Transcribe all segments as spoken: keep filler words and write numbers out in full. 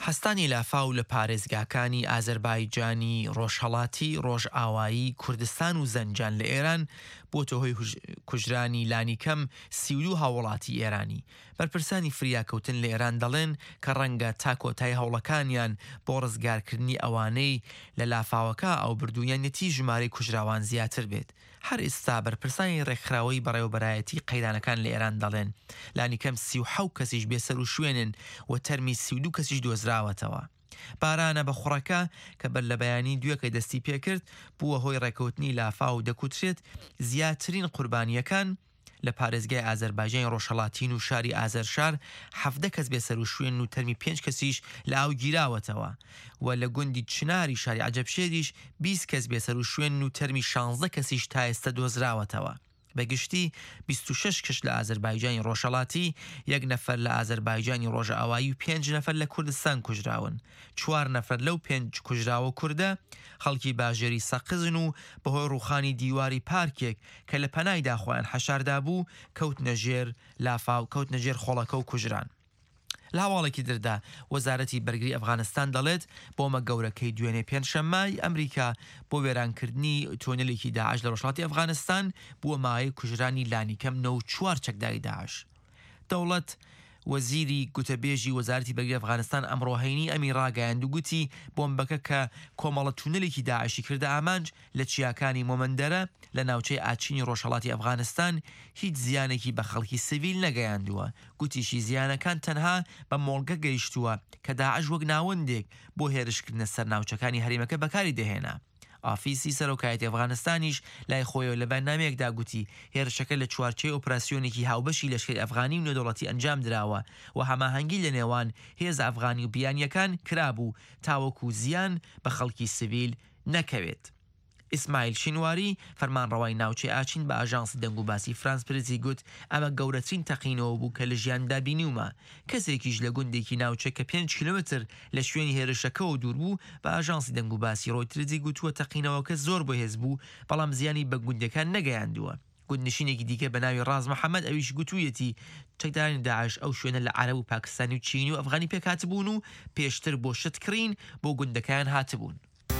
هەستانی لافاو لە پارێزگاکانی ئازەربایجانی ڕۆژهەڵاتی ڕۆژئاوایی کوردستان و زەنجان لە ئێران بۆتە هۆی کوژرانی لانی کەم سی و دوو هاوڵاتی ئێرانی. بەرپرسانی فریاکەوتن لە ئێران دەڵێن کە ڕەنگە تا کۆتای هەوڵەکانیان بۆ ڕزگارکردنی ئەوانەی لە لافاوەکە ئەو بردوونیانەتی ژمارەی کوژراوان زیاتر بێت. هەر ئێستا بەرپرسانی ڕێکخراوەی بەڕێوەبەرایەتی قەیرانەکان لە ئێران دەڵێن لانی کەم سی و حەوت کەسیش بێسەر و شوێنن و تەرمی سی و دوو کەسیش دۆزراوەتەوە. بارانە بە خوڕەکە کە بەر لە بەیانی دوێکەی دەستی پێکرد بووە هۆی ڕێکەوتنی لافاو دەکوترێت زیاترین قوربانیەکان لە پارێزگای ئازەربایجانی ڕۆژهەڵاتین و شاری ئازەرشار حەفدە کەس بێسەر و شوێن و تەرمی پێنج کەسیش لە ئاو گیراوەتەوە و لە گوندی چناری شاری عەجەبشێریش بیست کەس بێسەر و شوێن و تەرمی شانزدە کەسیش تا ئێستا دۆزراوەتەوە. بەگشتی بیست و شەش کەس لە ئازەربایجانی ڕۆژهەڵاتی، یەک نەفەر لە ئازەربایجانی ڕۆژئاوایی و پێنج نەفەر لە کوردستان کوژراون. چوار نەفەر لەو پێنج کوژراوە کووردە خەڵکی باژێری سەقزن و بەهۆی ڕووخانی دیواری پارکێک کە لە پەنایدا خۆیان حەشاردا بوو کەوتنە ژێر لافاو کەوتنە ژێر خۆڵەکە و کوژران. لە هەواڵێکی دردا وەزارەتی بەرگری ئەفغانستان دەڵێت بۆمە گەورەکەی دوێنێ پێنجشەممای ئەمریکا بۆ وێرانکردنی تۆنێلێکی داعش لە ڕۆژهەڵاتی ئەفغانستان بووە مایەی کوژرانی لانی کەم نەوە و چوار چەکداری داعش. دەوڵەت وەزیری گوتەبێژی وەزارەتی بەرگری ئەفغانستان ئەمڕۆهەینی ئەمی ڕاگەیاند و گوتی بۆمبەکە کە کۆمەڵە تونەلێکی داعشی کردە ئامانج لە چیاکانی مۆمەندەرە لە ناوچەی ئاچینی ڕۆژهەڵاتی ئەفغانستان هیچ زیانێکی بە خەڵکی سڤیل نەگەیاندووە. گوتیشی زیانەکان تەنها بە مۆڵگە گەیشتووە کە داعش وەک ناوەندێک بۆ هێرشکردنە سەر ناوچەکانی هەرێمەکە بەکاری دەهێنا. ئافیسی سەرۆکایەتی ئەفغانستانیش لای خۆیەوە لە بەرنامەیەکدا گوتی هێرشەکە لە چوارچێ ئۆپراسیۆنێکی هاوبەشی لەشکری ئەفغانی و نێودەوڵەتی ئەنجام درراوە و هەماهەنگی لە نێوان هێز ئەفغانی و بیانیەکان کرابوو تاوەکو زیان بە خەڵکی سڤیل نەکەوێت. ئیسماعیل شینواری فەرمانڕەوای ناوچەی ئاچین بە ئاژانسی دەنگ و باسی فرانس پرسی گوت ئەمە گەورەترین تەقینەوە بوو کە لە ژیاندا بینیومە. کەسێکیش لە گوندێکی ناوچە کە پێنج کیلۆمتر لە شوێنی هێرشەکەەوە دوور بوو بە ئاژانسی دەنگ و باسی ڕۆیترزی گوتووە تەقینەوەکە زۆر بۆ هێز بوو بەڵام زیانی بە گوندەکان نەگەیاندووە. گوندنشینێکی دیکە بە ناوی ڕاز محەممەد ئەویش گوتوویەتی چەکدارانی داعش ئەو شوێنە لە عەرەب و پاکستانی و چینی و ئەفغانی پێکهاتبوون و پێشتر بۆ شتکڕین بۆ گوندەکان هاتبوون.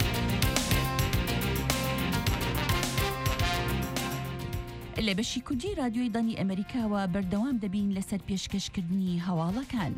لە بەشی کوردی رادیۆی دانی ئەمریکاوە بەردەوام دەبین لەسەر پێشکەشکردنی هەواڵەکان.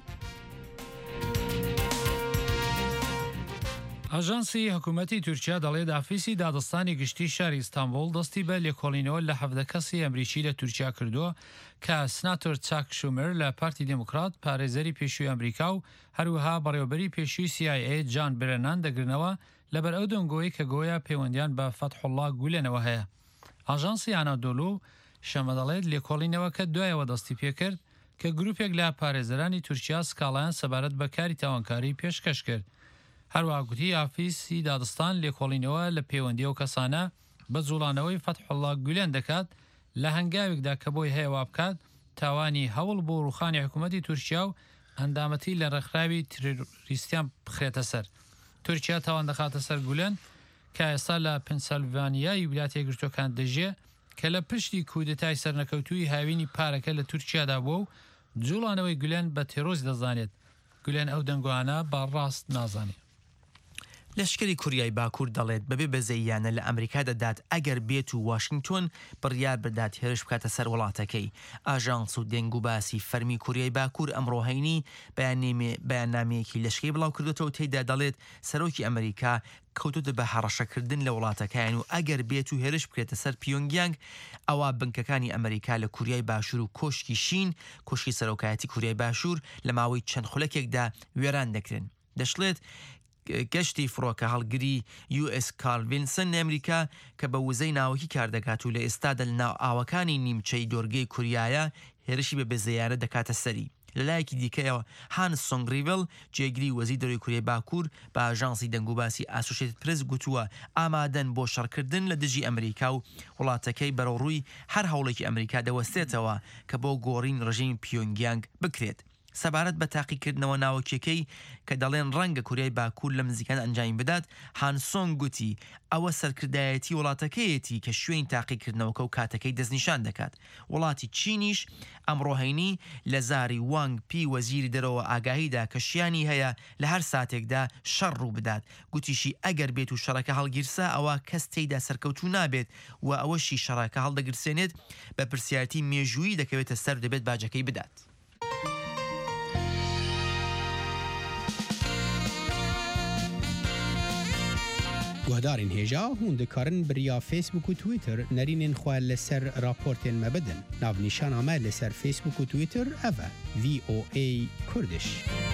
ئاژانسی حکوومەتی تورکیا دەڵێت ئافیسی دادستانی گشتی شاری ئیستانبول دەستی بە لێکۆڵینەوە لە حەفدە کەسی ئەمریکی لە تورکیا کردووە کە سناتۆر چاک شومر لە پارتی دموکرات پارێزەری پێشووی ئەمریکا و هەروەها بەڕێوەبەری پێشووی سی ئای ئێ جان برێنان دەگرنەوە لەبەر ئەو دەنگۆی کە گۆیا پەیوەندیان بە فەتحوڵڵا گولێنەوە هەیە. ئاژانسی ئانادۆلو شەمە دەڵێت لێکۆڵینەوەکە دوایەوە دەستی پێکرد کە گروپێک لە پارێزەرانی تورکیا سکاڵایان سەبارەت بە کاری تاوانکاری پێشکەش کرد. هەروەها گوتی ئافیسی دادستان لێکۆڵینەوە لە پەیوەندی ئەو کەسانە بە جوڵانەوەی فەتحوڵڵا گولێن دەکات لە هەنگاوێکدا کە بۆی هەیەوا بکات تاوانی هەوڵ بۆ ڕوخانی حکوومەتی تورکیا و ئەندامەتی لە ڕێکخراوی تروریستیان بخرێتە سەر. تورکیا تاوان دەخاتە سەر گولێن کە ئێستا لە پنسیلڤانیای ویلایەتە یەکگرتووەکان دەژێ کە لە پشتی کودتای سەرنەکەوتووی هاوینی پارەکە لە تورکیادا بووە و جوڵانەوەی گولێن بە تێرۆز دەزانێت. گولێن ئەو دەنگوانە بەڕاست نازانێت. لەشکری کوریای باکوور دەڵێت بەبێ بەزەیانە لە ئەمریکا دەدات ئەگەر بێت و واشنگتۆن بڕیار بدات هێرش بکاتە سەر وڵاتەکەی. ئاژانس و دەنگ و باسی فەرمی کوریای باکوور ئەمڕۆهەینی بەیاننامەیەکی لەشکری بڵاو کردوێتەوە تێیدا دەڵێت سەرۆکی ئەمریکا کەوتوتە بە هەڕەشەکردن لە وڵاتەکەیان و ئەگەر بێت و هێرش بکرێتە سەر پیۆنگیانگ ئەوە بنکەکانی ئەمریکا لە کوریای باشوور و کۆشکی شین کۆشکی سەرۆکایەتی کوریای باشوور لە ماوەی چەند خولەکێکدا وێران دەکرێن. دەشڵێت گەشتی فڕۆکە هەڵگری یو ئس کارل ڤینسن ئەمریکا کە بە وزەی ناوەکی کاردەکات و لە ئێستادا لە ناو ئاوەکانی نیمچەی دۆرگەی کوریایە هێرشی بە بێزەیانە دەکاتە سەری. لەلایەکی دیکەیەوە هانس سۆنگریڤڵ جێگری وەزیری دەوڵەتی کوریای باکوور بە ئاژانسی دەنگ و باسی ئاسۆشیێتد پرس گوتووە ئامادەن بۆ شەڕکردن لە دژی ئەمریکا و وڵاتەکەی بەرەوڕووی هەر هەوڵێکی ئەمریکا دەوەستێتەوە کە بۆ گۆڕین ڕژیم پیۆنگیانگ بکرێت. سەبارەت بە تاقیکردنەوە ناوەکیەکەی کە دەڵێن ڕەنگە کوریای باکوور لە نزیکان ئەنجام بدات، هانسۆنگ گوتی ئەوە سەرکردایەتی وڵاتەکەیەتی کە شوێن تاقیکردنەوەکە و کاتەکەی دەستنیشان دەکات. وڵاتی چینیش ئەمڕۆهینی لە زاری وانگ پی وەزیری دەرەوە ئاگاهیدا کە شیانی هەیە لە هەر ساتێکدا شەڕ ڕوو بدات. گوتیشی ئەگەر بێت و شەڕەکە هەڵگیرسا ئەوە کەس تێیدا سەرکەوتوو نابێت و ئەوەشی شەڕەکە هەڵدەگرسێنێت بە پرسیارەتی مێژووی دەکەوێتە سەر دەبێت باجەکەی بدات. گوهدارین هێژا هون دەکارن بریا فیسبوک و تویتر نەرینên xwe li ser raportên me bidin. Navnîşana me li ser Facebook û Twitter ev e V O A Kurdish.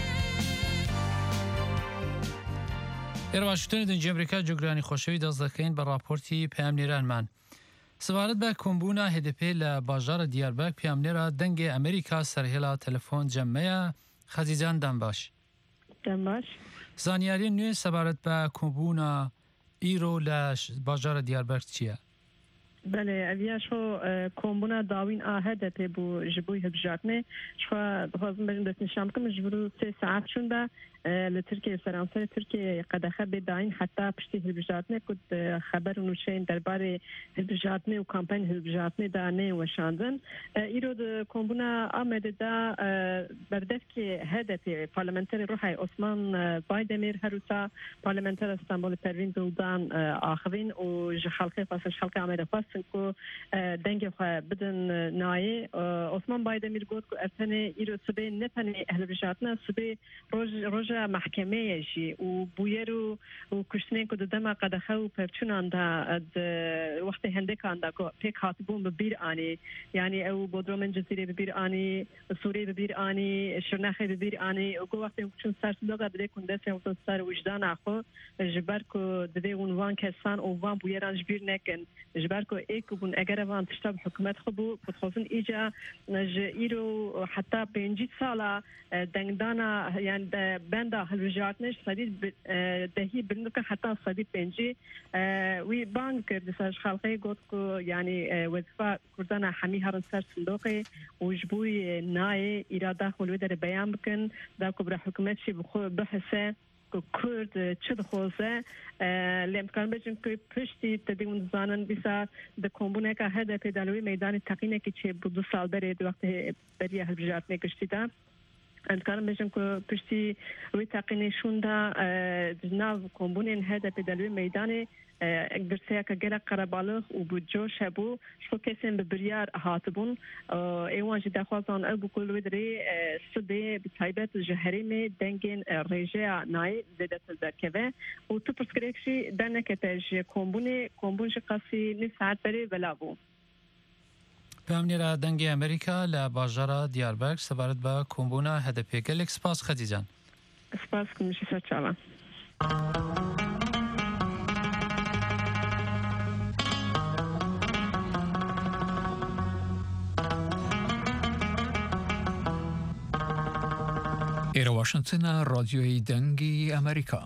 ێرەواشتنی دەنجی ئەمریکا جۆگرانی خۆشەوی دەست دەکەین بە راپۆرتی پەیامنێرانمان. سەبارەت بە کۆمبوونا هێدەپێ لە باژارە دیاربەک پەیامنێرە دەنگی ئەمریکا سەرهێڵا تەلەفۆن جەممەیە. خەزیجان دەمباش. دەمباش. زانیاری نوێ سەبارەت بە کۆمبوونا ئیرۆ لە باژارە دیاربەک چییە؟ بله اویا شو کۆمبوونا داوین ئاهەدە پێ بوو ji بووی هەبژاردنێ شخوا دەخوازم بەژن دەستنیشان بکەم ji بر و سێ سەعات چووندا لە تورکیە سەرانسەری تورکیە قەدەخە بێداین حتا پشتی هەبژاردنێ کوت خەبەر و نووسین دەربارەی هەبژاردنێ و کامپین هەبژاردنێدا نێوەشاندن. ئیرۆ کۆمبوونا ئامێدەدا بەردەستکێ هەدەپێ پارلەمەنتەری ڕۆحای ئۆسمان بایدەمێر هەروتا پارلەمەنتەر ئەستانبوڵی پەروین دڵدان ئاخوین و ji xelkê xwestin xelkê Amêda xwestin ku dengê xwe bidin nayê. Osman Baydemîr got ku ev tenê îro sibê ne tenê hilbijartina sibê roj roja mehkemeyê jî û bûyer û û kuştinên ku di dema qedexe û pevçûnan da wextê hendekan da ku pêk hatibûn bi bîr anî yanî ew Bodrumên Cezîrê bi bîr anî, Sûriyê bi bîr anî, Şirnexê bi bîr anî û ku wextê çûn ser sidoga didê ku destên xwe ser wijdana xwe ji ber ku divê hûn van kesan û van bûyeran ji bîr nekin ji ber ku êk bûn eger evan tişta bi hikûmet xwe bû ku dixwazin îca ji îro heta pêncî sala dengdana yani benda hilbijartinê ji sedî dehî bilind bikin heta sedî pêncî wî bang kir di ser ji xelkê got ku yani wezîfa Kurdana hemî herin ser sindoqê û ji bûyî nayê îrada xwe li wê derê beyan bikin da ku bi hikûmet jî bi xwe bihise Kurd çi dixwaze lê em bêjin ku piştî tedê hûn dizanin dîsa di kombûneka hedefê da li wê meydanê teqînekî çêbû du sal berê di wextê beriya hilbijartinê giştî da em dikarin bêjin ku piştî wê teqînê şûnda di nav kombûnên hedefê da li wê meydanê girseyeka gelek qerebalix û bi coş hebû ji bo kesên bi biryar hatibûn êwan jî daxwazan ew bû ku li wê derê sibê bi taybet ji herêmê dengên rêjeya nayê zêdetir derkeve û tu pirsgirêk jî dernekete ji kombûnê kombûn jî qasî nîv saet berê belav bû. پەیامنێرە دەنگی ئەمریکا لە باژارە دیاربەک سەبارەت بە کۆمبوونا هەدەپێ gelek سپاس خەدیجان. سپاس کمشی سەر چاوان. ئێرە واشنگتنە رادیۆی دەنگی ئەمریکا.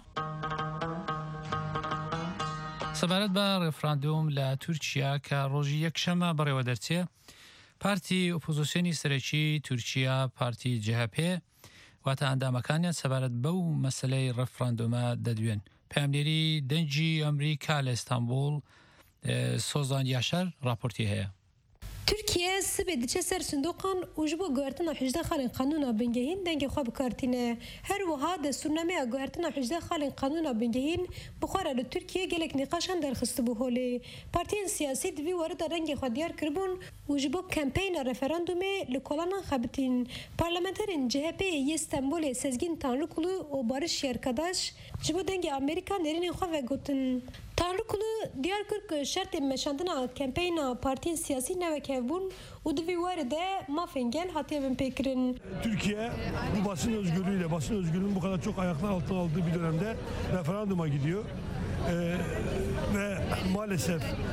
سەبارەت بە ڕێفراندۆم لە تورکیا کە ڕۆژی یەکشەمە بەڕێوە دەرچێ پارتی ئۆپۆزیسیۆنی سەرەکی تورکیا پارتی جێهەپێ واتە ئەندامەکانیان سەبارەت بەو مەسەلەی ڕێفراندۆمە دەدوێن. پەیامنێری دەنگی ئەمریکا لە ئیستانبول سۆزان یاشار راپۆرتی هەیە. Türkiye sibê diçe ser sindoqan û ji bo guhertina hejde xalên qanûna bingehîn dengê xwe bikartîne. Her wiha destûrnameya guhertina hejde xalên qanûna bingehîn bi xwe re li Tirkiye gelek nîqaşan derxistibû holê. Partiyên siyasî di vî warî de rengê xwe diyar kiribûn û ji bo kampeyna referandumê li kolanan xebitîn. Parlamenterên C H P yê Stenbolê Sezgin Tanrıkulu û Barış Yerkadaş ji bo dengê Amerîka nêrînên xwe vegotin. Tanrıkulu diyar kir ku şertên meşandina kampeyna partiyên siyasî nevek hevbûn û di vî warê de mafên gel hatiye bin pêkirin. Türkiye bu basın özgürlüğüyle, basın özgürlüğünün bu kadar çok ayaklar altına aldığı bir dönemde referanduma gidiyor. Ee, ve maalesef e,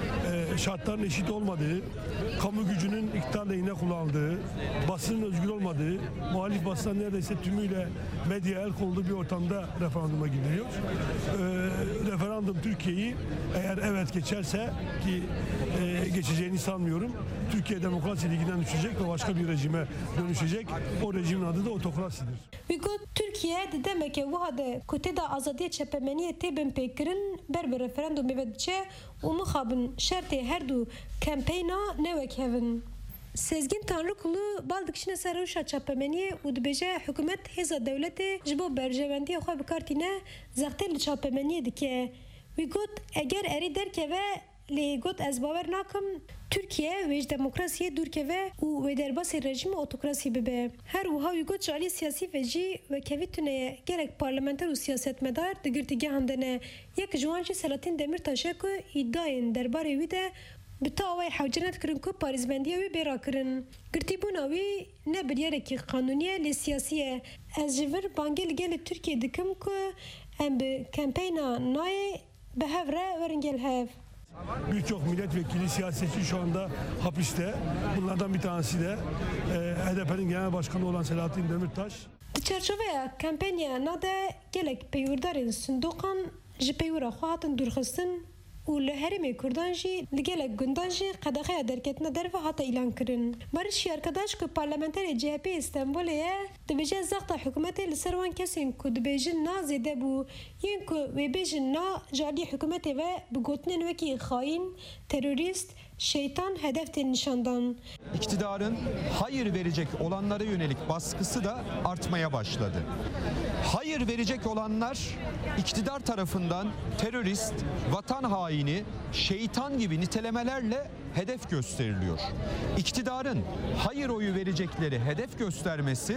şartların eşit olmadığı, kamu gücünün iktidar lehine kullanıldığı, basının özgür olmadığı, muhalif basına neredeyse tümüyle medya el konulduğu bir ortamda referanduma gidiliyor. E, referandum Türkiye'yi eğer evet geçerse ki e, geçeceğini sanmıyorum, Türkiye demokrasi liginden düşecek ve başka bir rejime dönüşecek. O rejimin adı da otokrasidir. Vîgot Türkiye de demek ki bu hada kuteda azadiye çepemeniye tebin peykirin ber bir referandum evedice u muhabın şerti her du kampeyna nevek hevin. Sezgin Tanrıkulu baldikşine sarhoşa çapemeniye u dibêje hükümet hêza devletê ji bo berjevendiya xwe bikartîne zextê li çapemeniye dike. Vîgot eger erî derkeve lê got ez bawer nakim Türkiye wê demokrasiye dûrkeve û wê derbasê rejîma otokrasî bibe. Her wiha wî got ji aliyê siyasî ve jî wekevî tuneye gelek parlamenter û siyasetmedar di girtîgehan de ne. Yek ji wan jî Selahattin Demirtaşê ku îdayên derbarê wî de bi ta awayê hewce nedkirin ku parêzbendiya wî bêra kirin. Girtîbûna wî ne biryarekî qanûnî ye lê siyasî ye. Ez ji vir bangê li gelê Tirkiye dikim ku em bi kampeyna nayê bi hev re werin gel hev. Birçok milletvekili, siyasetçi şu anda hapiste. Bunlardan bir tanesi de e, H D P'nin genel başkanı olan Selahattin Demirtaş. Di çerçeveya kampanya nade gelek peyvurdarên sindoqan ji peyvura xwe hatin dûrxistin û li Herêmê Kurdan jî li gelek gundan jî qedexeya derketina derve hata îlan kirin. Barış Yarkadaş ku parlamenterê C H P İstanbulê ye dibêje zexta hikûmetê li ser wan kesên ku dibêjin na zêde bû yên ku wê bêjin na ji aliyê hikûmetê ve bi gotinên wekî xaîn, terörist, şeytan hedef de nişandan. İktidarın hayır verecek olanlara yönelik baskısı da artmaya başladı. Hayır verecek olanlar iktidar tarafından terörist, vatan haini, şeytan gibi nitelemelerle hedef gösteriliyor. İktidarın hayır oyu verecekleri hedef göstermesi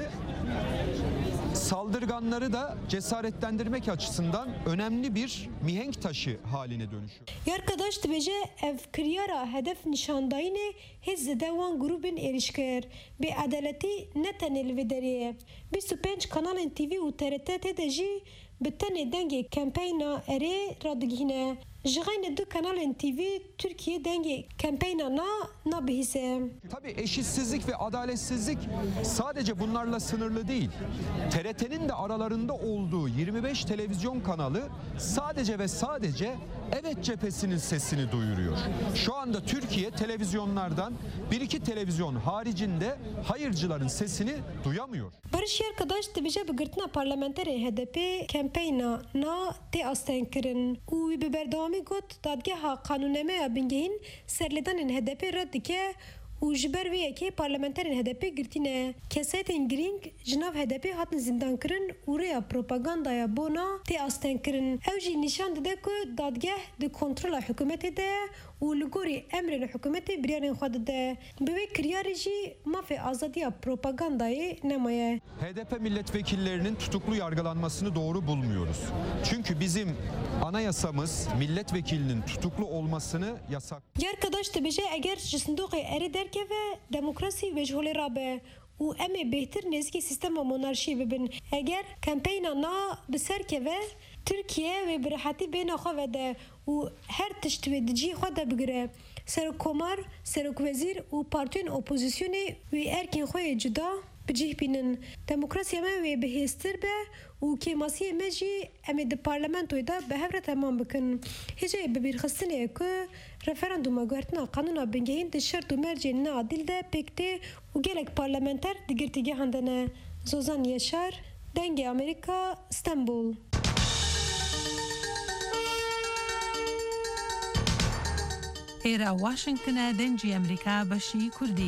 saldırganları da cesaretlendirmek açısından önemli bir mihenk taşı haline dönüşüyor. Yarkadaş dibêje ev kiryara hedef nişandayînê hêz zêde wan grûpên êrişker bê edaletî ne tenê li vê derê. bîst û pênc kanalên T V û T R T tê de jî bi tenê dengê kampeyna erê radigihîne. Ji xeynê du kanalên T V Türkiye dengê kampeyna na nabihîse. Tabii eşitsizlik ve adaletsizlik sadece bunlarla sınırlı değil. T R T'nin de aralarında olduğu yirmi beş televizyon kanalı sadece ve sadece evet cephesinin sesini duyuruyor. Şu anda Türkiye televizyonlardan bir iki televizyon haricinde hayırcıların sesini duyamıyor. Barış Yarkadaş dibêje bi girtina parlamenterê H D P kampeyna na tê astenkirin û wî bi berdewamî got dadgeha qanûnemeya bingehîn serlêdanên H D P red dike û ji ber vê yekê parlamenterên H D P girtîne. Kesetên girîng ji nav H D P hatin zindankirin û rêya propagandaya bona tê astenkirin. Ew jî nîşan dide ku dadgeh di kontrola hikûmetê de ye û li gorî emrên hikûmetê biryarên xwe dide. Bi vê kiryarê jî mafê azadiya propagandayê nemaye. H D P milletvekillerinin tutuklu yargılanmasını doğru bulmuyoruz. Çünkü bizim anayasamız milletvekilinin tutuklu olmasını yasak. Yarkadaş dibêje eger ji sindoqê erê derkeve demokrasî wê ji holê rabe û em ê bêhtir nêzîkî sistema monarşî bibin. Eger kampeyna na bi ser keve Türkiye wê bi rihatî bêhna xwe vede û her tişt wê di cî xwe de bigire. Serokkomar, Serokvezîr û partiyên opozisyonê wê erkên xwe yê cuda bicih bînin. Demokrasiya me wê bihêztir be û kêmasiyê me jî em ê di parlamentoyê de bi hev re temam bikin. Hêja bibîrxistinê ku referanduma guhertina qanûna bingehîn di şert û mercên neadîl de pêk tê û gelek parlamenter di girtîgehan de ne. Zozan Yaşar, Dengê Amerîka, İstanbul. ئێرە واشنگتنە دەنجی ئەمریکا بەشی کوردی.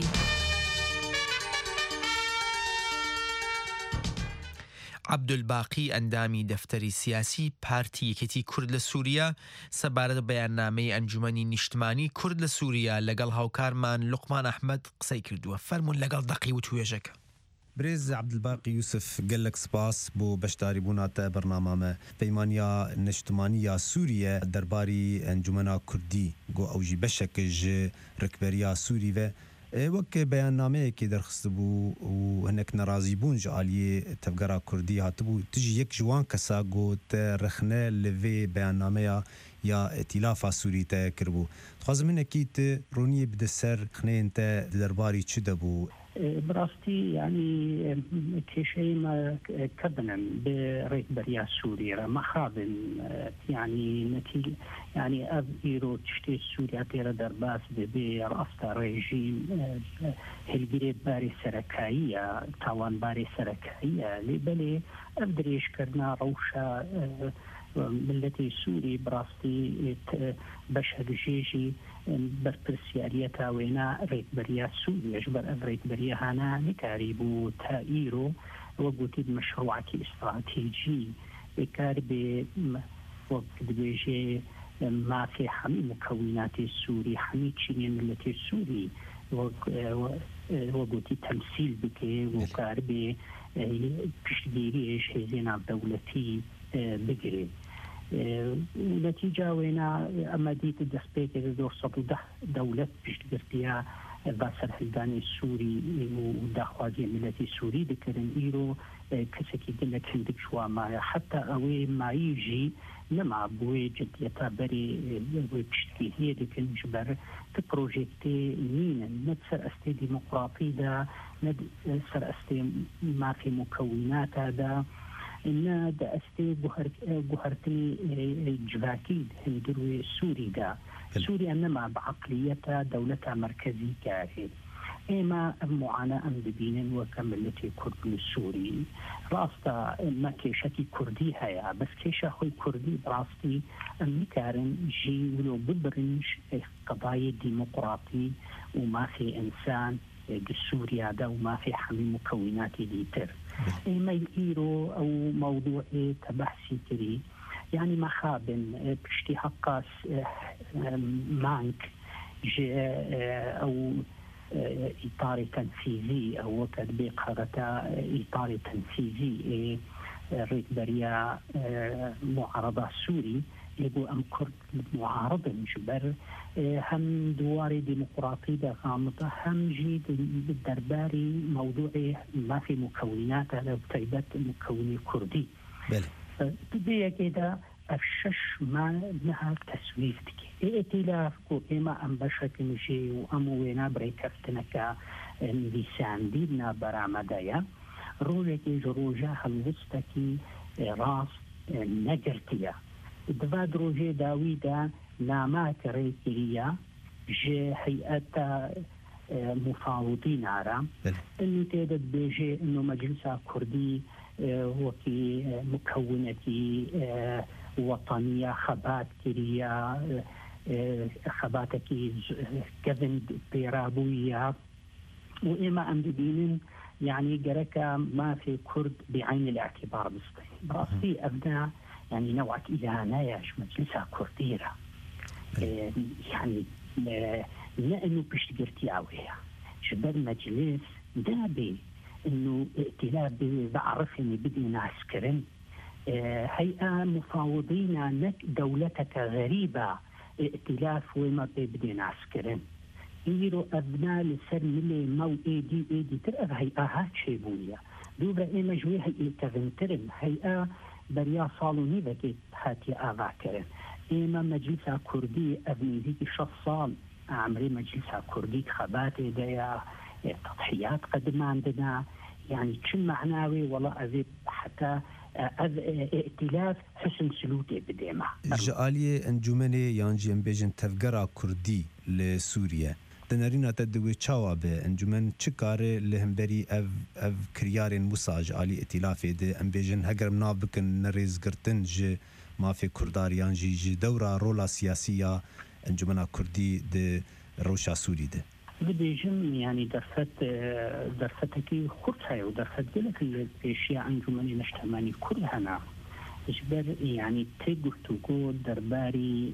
عەبدولباقی ئەندامی دەفتەری سیاسی پارتی یەکێتی کورد لە سووریا سەبارەت بەیاننامەی ئەنجومەنی نیشتمانی کورد لە سووریا لەگەڵ هاوکارمان لوقمان ئەحمەد قسەی کردووە. فەرموون لەگەڵ دەقی و توێژەکە. برێز عەبدولباقی یوسف gelek spas بۆ بەشداریبوونا te bernamame peymaniya neştimaniya Sûriye derbarî encumena Kurdî got ew jî beşek ji rikberiya Sûrî ve وەک بەیاننامەیەکی دەرخست بوو و هەنێک نەرازی بوون ji aliyê tevgera Kurdî hatibû tijî yek ji wan kesa got rexne li vê beyannameya ya Îtilâfa Sûrî te kirbû. Dixwazim hinekî tu roniyê bide ser xneyên te di derbarî çi debû? براستي يعني كشيء ما كبنا بريكبريا سوريا ما خابن يعني نتيجة يعني أب إيرو تشتي سوريا تيرا درباس برأستا ريجيم هالجري باري سركاية طوان باري سركاية لبلي أبدريش كرنا روشة ملتي سوري براستي بشهد جيجي برپرسیاریەتا وێنا ڕێکبەریا سووریە ژبەر ئەم ڕێکبەریە هانا نکاری بوو تا ئیرۆ وە گوتیت مەشروعاتی ئستراتیجی بێکار بێ وەک دەبێژێ مافی هەمی مکەویناتی سووری هەمی چینێ ملەتی سووری وە گوتی تەمسیل بکێ وکار بێ پشتگیریش هێزێ ناودەوڵەتی بگرێت. نتیجة وينا أما ديت الدسبيك دور صدو دولة بشتقرتيا باسر حلداني السوري وداخوازي ملتي سوري دكرن إيرو كسكي قلت هندك شوا ما حتى أوي ما يجي نما بوي جديتا بري بشتكي هي دكن جبر تبروجيكتي مينا ندسر أستي ديمقراطي دا ندسر أستي ما في مكونات دا إن دا أستي بوهرتي جباكي هندروي سوري دا سوريا نما بعقليتها دولتها مركزي كاهي إما معاناة أم ببينن وكملتي كرد السوري راستا ما كيشتي كردي هيا بس كيشا خوي كردي براستي أم كارن جي ولو ببرنج قضايا ديمقراطي وما في إنسان سوريا دا وما في حمي مكونات ديتر إما يقيروا أو موضوع تبحثي كري يعني ما خابن بشتي حقاس مانك أو إطار تنفيذي أو تطبيق هذا إطار تنفيذي ريكبريا معارضة سوري يقول أم كرد معارضة جبر هم دواري ديمقراطي غامضة هم جيد بالدرباري موضوعي ما في مكونات هذا بتيبت مكوني كردي بله بدي كده الشش ما لها تسويف تكي ائتلاف كو إما أم بشكل شيء وأموينا بريكفتنك لسان دينا برامدايا روجتي جروجا هلوستكي راس نجرتيا دواد روجي داويدا نامات ريكيريا جي هيئة مفاوضين عرام انه تيدد بيجي انه مجلسة كردي وكي مكونتي وطنية خبات كريا خباتكي كذن بيرابوية وإما أم بدين يعني جركا ما في كرد بعين الاعتبار بسطي براسي أبناء يعني نوعك إذا ياش مجلسة كرديرة يعني لأنه بشتقرتي عوية شبر مجلس دابي انه ائتلاف بعرفني بدي عسكرين هيئة مفاوضين لك دولتك غريبة ائتلاف وما بدي عسكرين يرو أبناء لسر ملي مو ايدي ايدي ترى هيئة هات شيبوية دوبا اي مجوي هيئة تغنترم هيئة بريا صالوني بكي هاتي آغا كرن ايما مجلسة كردي ابني ذيك شخص صال عمري مجلسة كردي خباتي ديا تضحيات قد ما عندنا يعني شو معناوي والله أذيب حتى ائتلاف حسن سلوكي بديما جالية انجمني يانجي امبيجن تفقرا كردي لسوريا دنارينا تدوي تشاوابه انجمن چكاره لهمبري اف اف كريارين مساج علي ائتلاف ده امبيجن هگر منابكن نريز گرتن ج ما في كردار يانجي ج دورة رولا سياسية انجمنا كردي ده روشا سوري ده بديجم يعني درفت درفتكي خرطها ودرفت ذلك الاشياء انجمني نشتماني كلها اجبر يعني تيغوتوغو درباري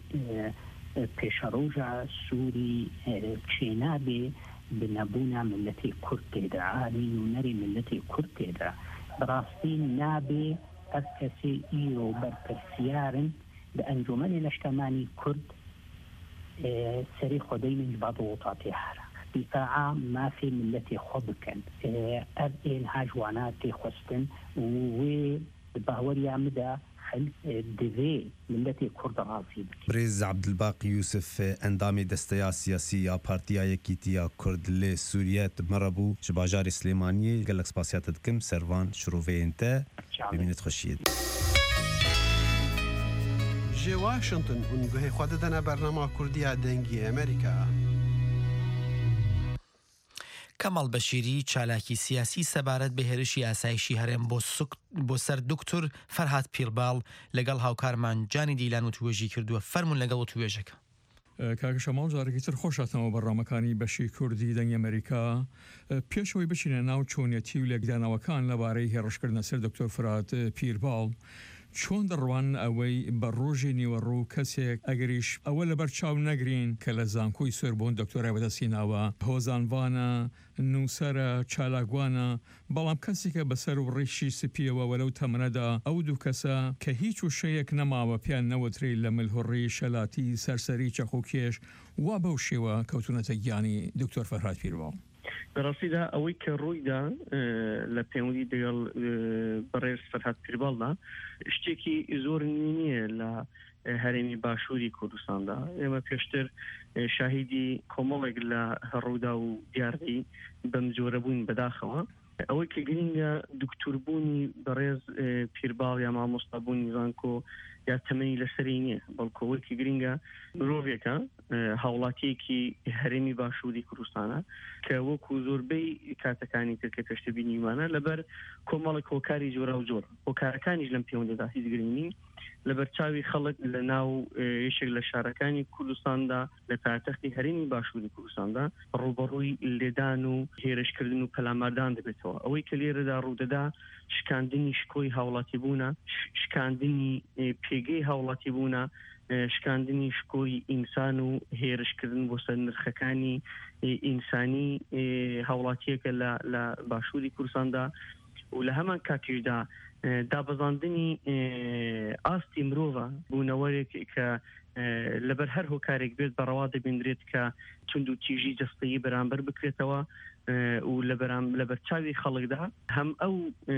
بيشاروجا سوري تشينابي بنابونا ملتي كرتيدا عالي ونري ملتي كرتيدا براستين نابي أكسي إيرو بركسيارن بأنجمني نشتماني كرد سري خدين بعض وطاتي حرق دفاع ما في ملتي خبكن أب إن هاجوانات خستن و باوريا مدى دفي ملتي كرد غازي بريز عبد الباقي يوسف اندامي دستيا سياسية بارتيا يكيتيا كرد لسوريا مربو شباجار سليماني قال لك سباسيات دكم سيرفان شروفي انت بمينة خشيد جي واشنطن ونقهي خوددنا برنامج كردية دنگي أمريكا کەماڵ بەشیری چالاکی سیاسی سەبارەت بە هێرشی ئاسایشی هەرێم بۆ سەر دکتۆر فەرهاد پیرباڵ لەگەڵ هاوکارمان جانی دیلان و توێژی کردووە فەرمون لەگەڵ توێژەکە. کاکە شەماڵ جارێکی تر خۆشاتەوە بەڕامەکانی بەشی کوردی دەنگی ئەمریکا پێشەوەی بچینە ناو چۆنیەتی و لێکدانەوەکان لەبارەی هێڕشکردنە سەر دکتۆر فەرهاد پیرباڵ چۆن دەڕوان ئەوەی بە ڕۆژی نیوەڕوو کەسێک ئەگەریش ئەوە لەبەر چاو نەگرین کە لە زانکۆی سۆربۆن دکتۆرای بەدەستیناوە هۆزانوانە نووسەرە چالاکوانە بەڵام کەسێکە بەسەر و ڕیشی سپیەوە وەلەو تەمەنەدا ئەو دوو کەسە کە هیچ وشەیەک نەماوە پیان نەوتری لە ملهوڕی شەلاتی سەرسەری چەخۆکێش وا بەو شێوە کەوتونەتە گیانی دکتۆر فەرهاد پیرباڵ. بەڕاستیدا ئەوەی کە ڕوویدا لە پەیوەندی دەگەڵ بەڕێز فەرهاد پیرباڵدا شتێکی زۆر نییە لە هەرێمی باشووری کوردستاندا. ئێمە پێشتر شاهیدی کۆمەڵێک لە هەڕوودا و دیاردەی بەم جۆرە بووین بەداخەوە. ئەوەی کە گرینگە دکتۆربوونی بەڕێز پیرباڵ یا مامۆستابوونی زانکۆ یا تەمەنی لەسەری نییە، بەڵکو ئەوەی کە گرینگە مرۆڤێکە هاوڵاتیەکی هەرێمی باشووری کوردستانە کە وەکو زۆربەی کاتەکانی تر کە پێشتر بینیمانە لەبەر کۆمەڵێک هۆکاری جۆرە و جۆر هۆکارەکانیش لەم پەیوەندیدا هیچ گرنگ نین لەبەر چاوی خەڵک لە ناو یەکێک لە شارەکانی کوردستاندا لە پایتەختی هەرێمی باشووری کوردستاندا ڕوبەڕووی لێدان و هێرشکردن و پەلاماردان دەبێتەوە. ئەوەی کە لێرەدا ڕوودەدا شکاندنی شکۆی هاوڵاتی بوونە، شکاندنی پێگەی هاوڵاتی بوونە، شکاندنی شکۆی ئینسان و هێرشکردن بۆ سەر نرخەکانی ئینسانی هاوڵاتیەکە لە باشووری کوردستاندا و لە هەمان کاتیشدا دابەزاندنی ئاستی مرۆڤە بوونەوەرێک کە لەبەر هەر هۆکارێک بێت بەڕەوا دەبێنرێت کە تند و تیژی جەستەیی بەرامبەر بکرێتەوە و لەبەر چاوی خەڵکدا هەم ئەو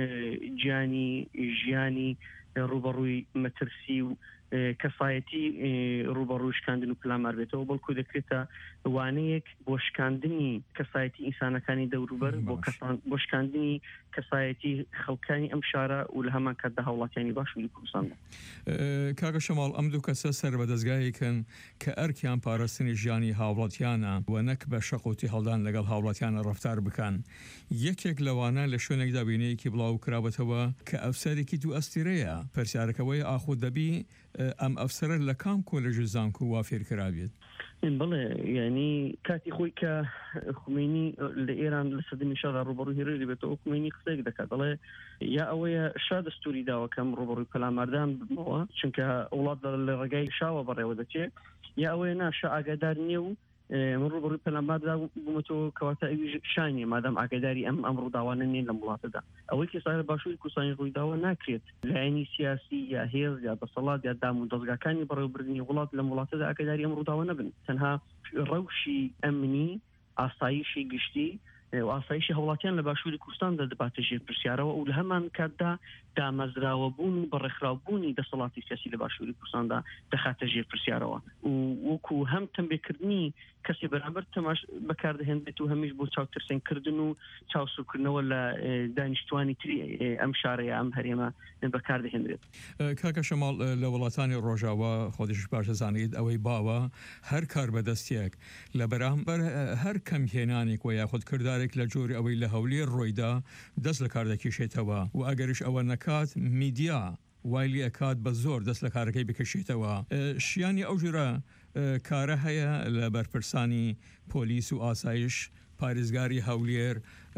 گیانی ژیانی ڕوبەڕووی مەترسی و کەفایەتی ڕوبەڕووی شکاندن و پلامار بێتەوە، بەڵکو دەکرێتە وانەیەک بۆ شکاندنی کەسایەتی ئینسانەکانی دەوروبەر بۆ شکاندنی کەسایەتی خەڵکانی ئەم شارە و لە هەمان کاتدا هاوڵاتیانی باشووری کوردستاندا. کاکە شەماڵ ئەم دوو کەسە سەر بە دەستگایەکەن کە ئەرکیان پاراستنی ژیانی هاوڵاتیانە و نەک بە شەقوتی هەڵدان لەگەڵ هاوڵاتیانە ڕەفتار بکەن. یەکێک لەوانە لە شوێنێکدا بینەیەکی بڵاو کرابەتەوە کە ئەفسەرێکی دوو ئەستیرەیە پرسیارەکەوەی ئاخۆ دەبی ئەم ئەفسەرە لە کام کۆلێژی زانکۆ وا فێرکرابێت. بڵێ یعنی کاتی خۆی کە خومینی لە ئێران لە سەدەمی شادا ڕوبەڕووی هێرشی بێتەوە خومینی قسەیەک دەکات دەڵێ یا ئەوەیە شا دەستوری داوەکەم ڕوبەڕووی پەلاماردان ببمەوە چونکە وڵات لە ڕێگای شاوە بەڕێوە دەچێت، یا ئەوەیە ناشە ئاگادار نییە و من ڕوبەڕووی پەلاماردا بوومەتەوە کەواتە ئەوی شانیە مادام ئاگاداری ئەم ئەم ڕووداوانە نیە لە وڵاتەدا. ئەوەی کە سایر باشووری کوردستانی ڕوویداوە ناکرێت لایەنی سیاسی یا هێز یا دەسەڵات یا دام و دەستگاکانی بەڕێوەبردننی وڵات لە وڵاتەدا ئاگاداری ئەم ڕووداوە نەبن، تەنها ڕەوشی ئەمنی ئاسایشی گشتی و ئاسایشی هەوڵاتیان لە باشووری کوردستاندا دەباتە ژێر پرسیارەوە و لە هەمان کاتدا دامەزراوە بوون و بەڕێکخراوبوونی دەسەڵاتی سیاسی لە باشووری کوردستاندا دەخاتە ژێر پرسیارەوە و وەکو هەم تەنبێکردنی کەسی بەرامبەر تەماش بەکاردەهێنرێت و هەمیش بۆ چاوترسێنکردن و چاوسوکردنەوە لە دانیشتوانی تری ئەم شارەیە ئەم هەرێمە بەکاردەهێنرێت. کاکە شەماڵ لە وڵاتانی ڕۆژاوە خۆدیش باش دەزانیت ئەوەی باوە هەر کار بەدەستێک لە بەرامبەر هەر کەمهێنانێک و یاخود کردارێک لە جۆری ئەوەی لە هەولێر ڕۆیدا دەست لە کار دەکێشێتەوە و ئەگەریش ئەوە نەکات میدیا وایلی ئەکات بە زۆر دەست لە کارەکەی بکەشێتەوە. شیانی ئەو ژورە کارە هەیە لە بەرپرسانی پۆلیس و ئاسایش پارێزگاری هەولێر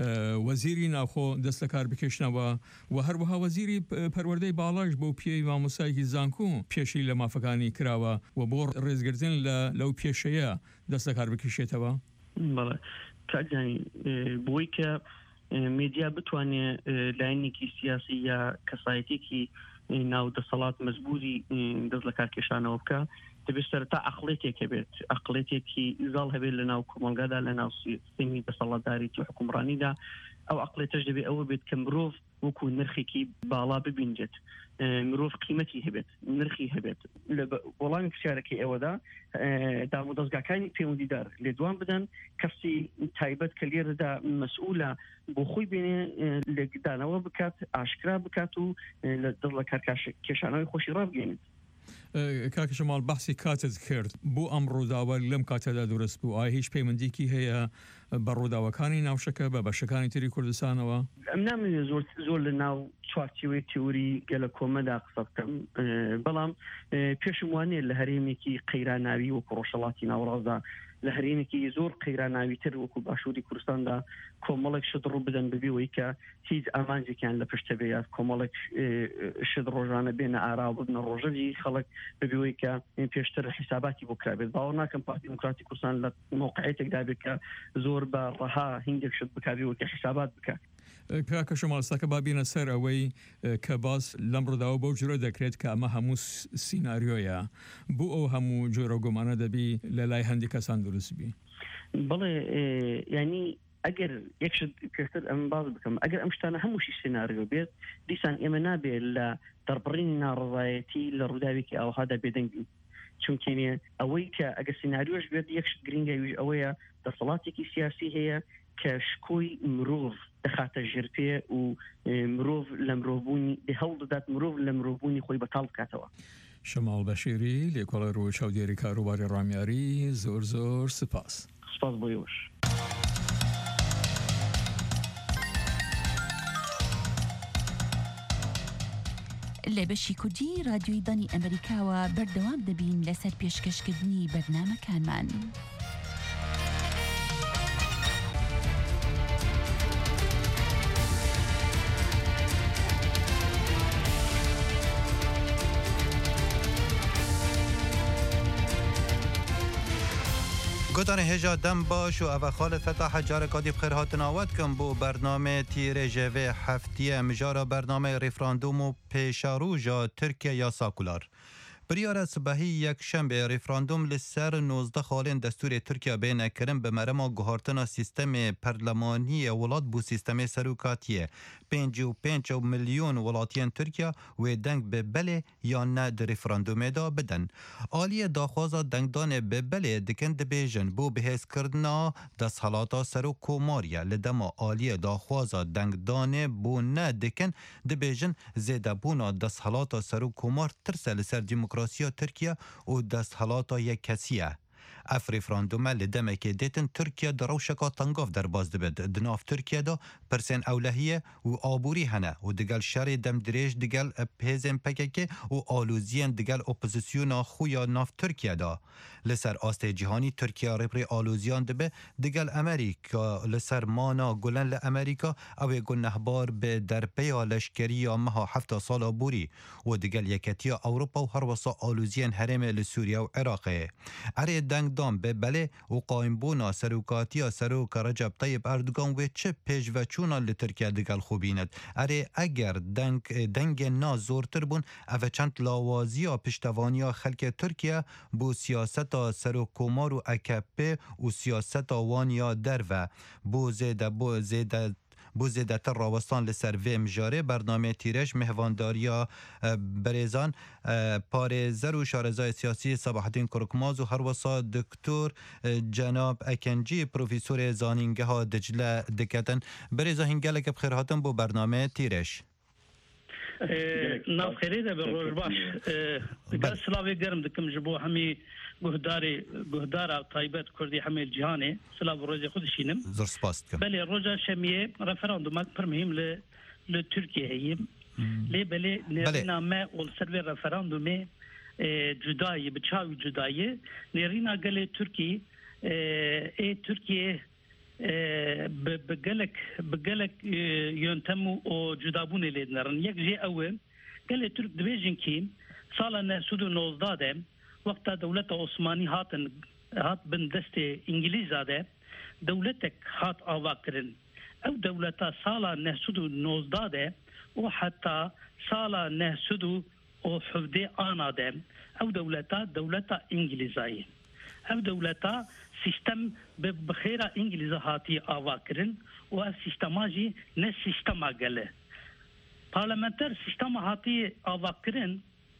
وەزیری ناوخۆ دەست لە کار بکەشنەوە و هەروەها وەزیری پەروەردەی باڵاش بۆ پێی مامۆسایەکی زانکۆ پێشی لە مافەکانی کراوە و بۆ ڕێزگرتن لەو پێشەیە دەست لە کار بکەشێتەوە. بەڵێ کاجانی بۆی کە میدیا بتوانێت لایەنێکی سیاسی یا کەسایەتێکی ناو دەسەڵات مەزبوری دەست لە کارکێشانەوە بکە دەبێت تا عقلێتێکە بێت عقلێتێکی ئیزاڵ هەبێت لە ناو کۆمەلگادا لە ناو سیستمی دەسەڵاتداریی حکومڕانیدا ئەو عقلێتەش دەبێت ئەوە بێت کە مرۆڤ وەکو نرخێکی باڵا ببینجێت مرۆڤ قیمەتی هەبێت نرخی هەبێت لە وەڵامی پرسیارەکەی ئەوەدا دام و دەستگاکانی پەیوەندیدار لێدوان بدەن کەسی تایبەت کە لێرەدا مەسئولە بۆ خۆی بێنێ لێدانەوە بکات ئاشکرا بکات و دڵ لە کارکێشانەوەی خۆشی ڕابگەێنێت. کاکە شەماڵ بەحسی کاتت کرد بۆ ئەم ڕووداوە لەم کاتەدا دروست بوو ئایا هیچ پەیوەندیکی هەیە بە ڕووداوەکانی ناوشەکە بە بەشەکانی تری کوردستانەوە؟ ئەم نامێنێت زۆر زۆر لە ناو چوارچێوەی تیۆری گەلە کۆمەدا قسە بکەم بەڵام پێشم وانێ لە هەرێمێکی قەیراناوی وەکو ڕۆژهەڵاتی ناوەڕاستدا لە هەرێمێکی زۆر قەیراناویتر وەکو باشووری کوردستاندا کۆمەڵێک شت ڕوو بدەن ببیەوەی کە هیچ ئامانجێکیان لە پشتە بێ کۆمەڵێک شت ڕۆژانە بێنە ئارا ببنە ڕۆژەوی خەڵک ببیەوەی کە پێشتر حیساباتی بۆ کرابێت باوەڕ ناکەم پارتی دموکراتی کوردستان لە موقعیتێکدا بێت کە زۆر بە ڕەها هینگێک شت بکاویەوە کە حیسابات بکات. کاکە شەماڵستاکە بابینە سەر ئەوەی کە باس لەم ڕووداوە بەو جۆرە دەکرێت کە ئەمە هەموو سیناریۆیە بۆ ئەو هەموو جۆرە گومانە دەبی لە لای هەندێک کەسان دروست بی. بەڵێ ینی ئەگەر یەکشت پێشتر ئەم باز بکەم ئەگەر ئەم شتانە هەمووشی سیناریۆ بێت دیسان ئێمە نابێت لە دەربڕینی ناڕزایەتی لە ڕووداوێکی ئەوهادا بێدەنگی چونکێنێ ئەوەی کە ئەگەر سیناریۆش بێت یەکشت گرنگەویش ئەوەیە دەسەڵاتێکی سیاسی هەیە کە شکۆی مرۆڤ دەخاتە ژێرپێ و مرۆڤ لە مرۆڤبوونی هەڵ دەدات مرۆڤ لە مرۆڤبوونی خۆی بەتاڵ بکاتەوە. شەماڵ بەشیری لێکۆڵە ڕوو چاودێری کاروباری ڕامیاری زۆر زۆر سپاس. سپاس بۆ ئێوەش. لە بەشی کوردی رادیۆی دانی ئەمریکاوە بەردەوام دەبین لەسەر پێشکەشکردنی بەرنامەکانمان. گوتان هجا دم باش و او خال فتح جارکادی بخیر هاتن آواد کن بو برنامه تیر جوه هفتیه مجارا برنامه ریفراندوم و پیشاروژا ترکیه یا ساکولار. بریار صبحی یک شنبه ریفراندوم لسر نوزده خالین دستور ترکیه بین کرم به مرما گوهارتنا سیستم پرلمانی ولات بو سیستم سروکاتیه پنج و پنج میلیون ولاتیان ترکیه و دنگ به بله یا نه در ریفراندوم دا بدن. آلی داخوازا دنگدان به بله دکن دبیجن بو بهز کردنا دست حالاتا سرو کوماریا لدما آلی داخوازا دنگدان بو نه دکن دبیجن زیده بونا دست حالاتا سرو کومار ترسل سر دیموکراسیا ترکیه و دست حالاتا یک کسیه. اف ریفراندوم لدمه که دیتن ترکیه در روشکا تنگاف در باز دبد دناف ترکیه دا پرسن اولهیه و آبوری هنه و دگل شر دم دریج دگل پیزن پککه و آلوزین دگل اپوزیسیون خویا ناف ترکیه دا لسر آسته جهانی ترکیه ریپری آلوزیان دبه دگل امریکا لسر مانا گلن لامریکا او گل نهبار به در پیا لشکری یا مها هفت سال بوری و دگل یکتیا اوروپا و هر وسا آلوزین حرم لسوریا و عراقه اره دنگ دام به بله و قایم بونا سروکاتیا سروک رجب طیب اردوگان و چه پیش و چونا لترکیه دگل خوبیند اره اگر دنگ دنگ نا زورتر بون او چند لاوازیا پشتوانیا خلک ترکیه بو سیاست سروکومار و اکپه و سیاست وانیا در و بو زیده بو زیده بو زیده تر راوستان لسر وی مجاره برنامه تیرش مهوانداریا بریزان پارێزەر و شارەزای سیاسی سەباحەدین کوڕکماز و هەروەسا دکتۆر جەناب ئەکەنجی پرۆفیسۆرێ زانینگەها دجلە دکەتن بەرێزە هینگەلێکە بخێر هاتن بۆ بەرنامە تیرش. ناوخێرێ دەبێ ڕۆژ باش گەل سلاوێ گەرم دکم ji بۆ هەمی گوهدارê guhdara taybet Kurdî hemê cihanê silav rojê xwe dişînim. Zor spas dikim. Belê roja şemiyê referandumek pir mihîm li li Tirkiyeyê lê belê nêrîna me ol ser vê referandumê cudayî bi çavî cudayî nêrîna gelê Tirkî ê Tirkiye bi gelek bi gelek yöntem û o cudabûnê lê dinerin. Yek jê ew e gelê Türk dibêjin kî sala neh sud û nozdeh de وقتا دولت عثمانی هاتن هات بن دست انگلیزا ده دولتک هات آوا کرن او دولتا سالا نهسود و نوزده ده و حتی سالا نهسود و او حفظه آنادم او دولتا دولتا انگلیزایی او دولتا سیستم بخیره انگلیزه هاتی آوا کرن و او سیستماجی نه سیستما گله پارلمانتر سیستم هاتی آوا کرن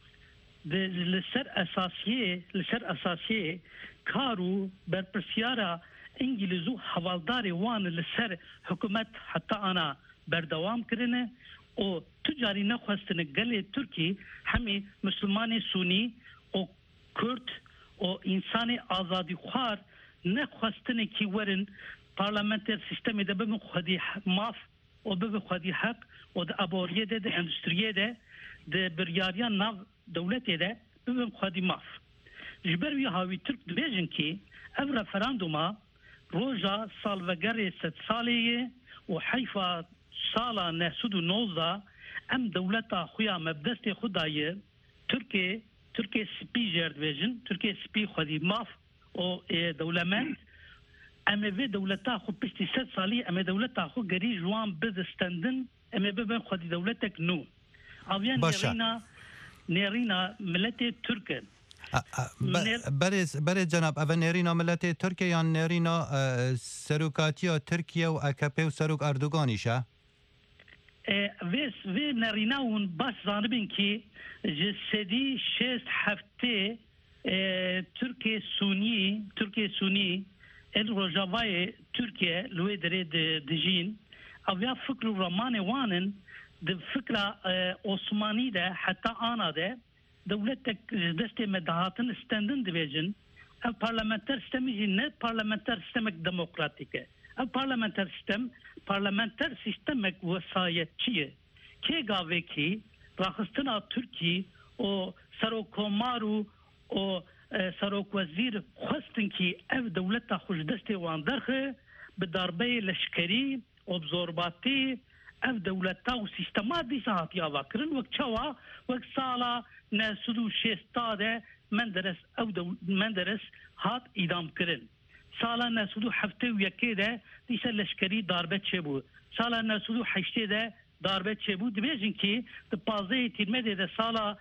لسر اساسیه لسر اساسیه کارو بر پرسیارا انگلیزو حوالدار وان لسر حکومت حتی آنا بردوام کرنه و تجاری نخواستن گل ترکی همی مسلمان سونی و کرد و انسان آزادی خوار نخواستن کی ورن پارلمانتر سیستمی ده ببین خودی ماف و ببین خودی حق و ده ابوریه ده ده اندستریه ده ده بریاریان ناو دولتی ده ببین خودی ماف جبروی هاوی ترک دویجن کی او رفراندوما روژا سالوگر ست سالیه و حیفا سالا نهسود و نوزا ام دولتا خویا مبدست خدایه ترکیه ترکیه سپی جرد ویجن ترکیه سپی خودی ماف و دولمند اما وی دولتا خو پشتی ست سالی اما دولتا خو گری جوان بدستندن اما ببین خودی دولتک نو اویان نیرینا نیرینا ملت ترکن برز برز جناب اول نرینا ملت ترکیه یا نرینا سروکاتیا ترکیه و اکپی و سروک اردوگانیشه ویس وی نرینا اون باش زانبین که جسدی شست هفته ترکیه سونی ترکیه سونی ال روجاوای ترکیه لوی درید دجین اویا فکر رومان وانن ده فکر عثمانی ده حتی آنا ده دولتك دست مدهاتن استندن ديفيجن او پارلمانتر سيستم يجي نه پارلمانتر سيستمك ديمقراطيكه او پارلمانتر سيستم پارلمانتر سيستمك وسايتچيه كي گاوي كي راخستنا تركي او سروكومارو او سروك وزير خستن كي او دولتا خوش دست وان درخه بداربي لشكري او بزورباتي او دولتا و سيستمات دي ساعتي اواكرن وقت شوا وقت سالا نسدو شستاده مندرس او دو مندرس هات idam کرن سالا نسدو هفته و یکی ده دیسه لشکری داربه چه بود سالا نسدو هشته ده داربه چه بود دیجن که ده پازه تیرمه ده سالا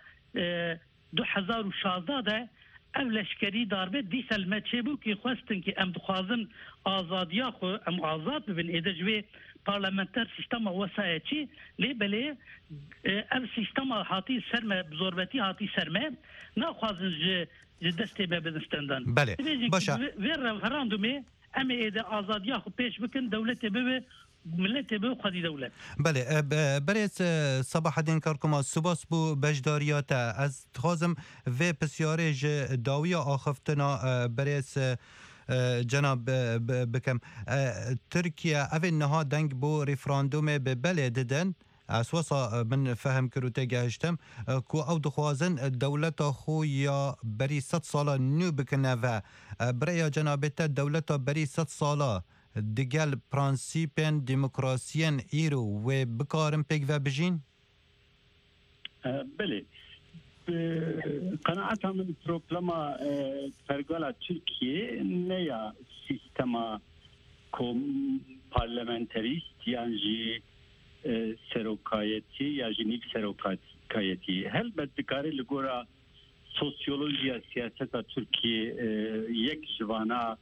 دو هزار و شازده ده او لشکری داربه دیسه لمه چه بود که خواستن که ام دخوازن آزادیا خو ام آزاد ببین ادجوی پارلمانتر سیستم وسایتی لیبله ام سیستم هاتی سرمه بزربتی هاتی سرمه نخوازن ج دسته به بدستندن بله باشه ویر رفراندومی ام ایده آزادیا خو پیش بکن دولت به ملت به خودی دولت بله بريت صباح الدين كاركما سباس بو بجداريات از خازم و پسیارج داویا آخفتنا بريت جناب بكم تركيا اوه نها دنگ بو ريفراندوم به بله ددن اسواسا من فهم کروته گهشتم کو او دخوازن دولتا خو یا بری ست سالا نو بکنه و برای جنابت دولتا بری ست سالا دیگل پرانسیپن دموکراسیان ایرو و بکارم پیک و بجین؟ بله قناعت من پروبلما فرگالا ترکیه نیا سیستما کم پارلمنتریست یعنی سروکایتی یا جنیب سروکایتی هل بدکاری لگورا سوسیولوژیا سیاست ترکیه یک جوانا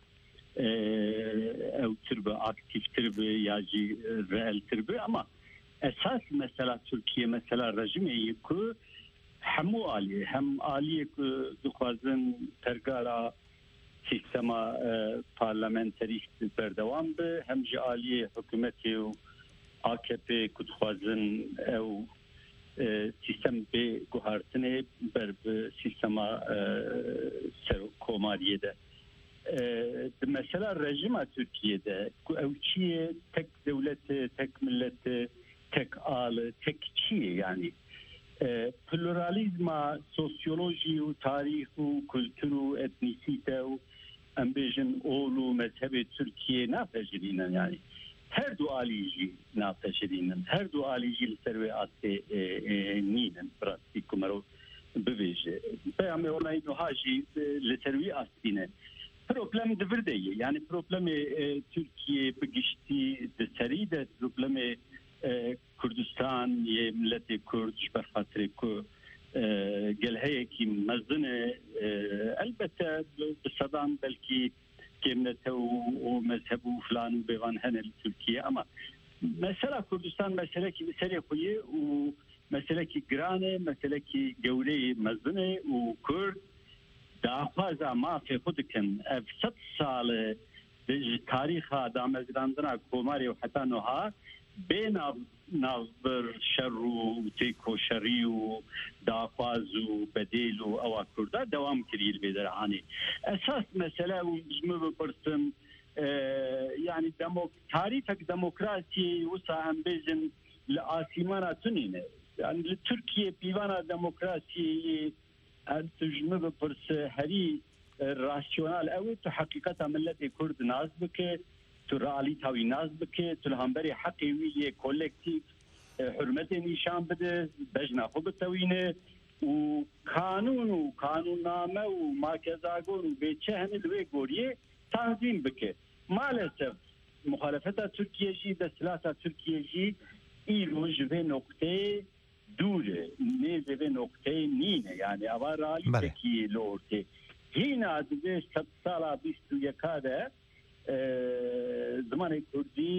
او تربه aktif تربه یا جی رئال تربه اما اساس مثلا ترکیه مثلا رژیمی که همو عالی هم عالی که دخوازن ترگارا سیستما پارلمنتریست بردوام به هم جی عالی حکومتی و A K P که دخوازن او سیستم به گوهارتنه بر سیستما سروکوماریه ده مثلا رژیم ترکیه ده او چیه تک دولت تک ملت تک آل تک چیه یعنی پلورالیزم سوسیولوژی و تاریخ و کلتور و اتنیسیته و امبیجن اولو مذهب ترکیه نپذیرینن یعنی هر دو آلیجی نپذیرینن هر دو آلیجی لسروی آسته نینن براستی کمرو بویجه پیام اونایی نهاجی لسروی آستینه problem دبردیه یعنی problem ترکیه بگشتی دسریده problem کردستان یه ملت کرد بر خاطر که گەلهەیەکی مەزنە ئەلبەتە بسەدان بەلکی کێمنەتە و مەذهب و فلان و بێوان هەنە لە تورکیە ئەمە مەسەلا کوردستان مەسەلەکی بەسەرێ خۆیە و مەسەلەکی گرانە مەسەلەکی گەورەی مەزنە و کورد داخوازا مافێ خۆ دکەن ئەف سەد ساڵە تاریخا دامەزراندنا کۆماری و حتا نۆها بێ ناوبر شەڕ و تێکۆشەڕی و داخواز و بەدێل و ئەوە کووردا دەوام کردی بێ دەرهانی ئەساس مەسەلە و ژمە بپرسم یعنی تاریخێک دەمۆکراسی وسا ئەم بێژن لە ئاسیمانە تونینە یعنی لە تورکیە پیوانە دەمۆکراسی ژمە بپرسە هەری راسیۆنال ئەوێ تو حقیقەتا ملەتی کورد ناز بکە تو رعالی تاوی ناز بکە تو لەهەمبەری حەقی وی کۆلێکتیڤ حرمەتی نیشان بدە بەژنا خۆ بتەوینە و کانون و کانوننامە و ماکەزاگۆن و بێچە هەنە لەوێ گۆریە تانزیم بکە مالەسەف مخالفەتا تورکیەژی دەسلاتا تورکیەژی ئیرۆ ji vê nokteyê dûre nê ji vê nokteyê nîne yani ava realîtekî li ortê hîna divê sed sala bîst û yeka de zimanê Kurdî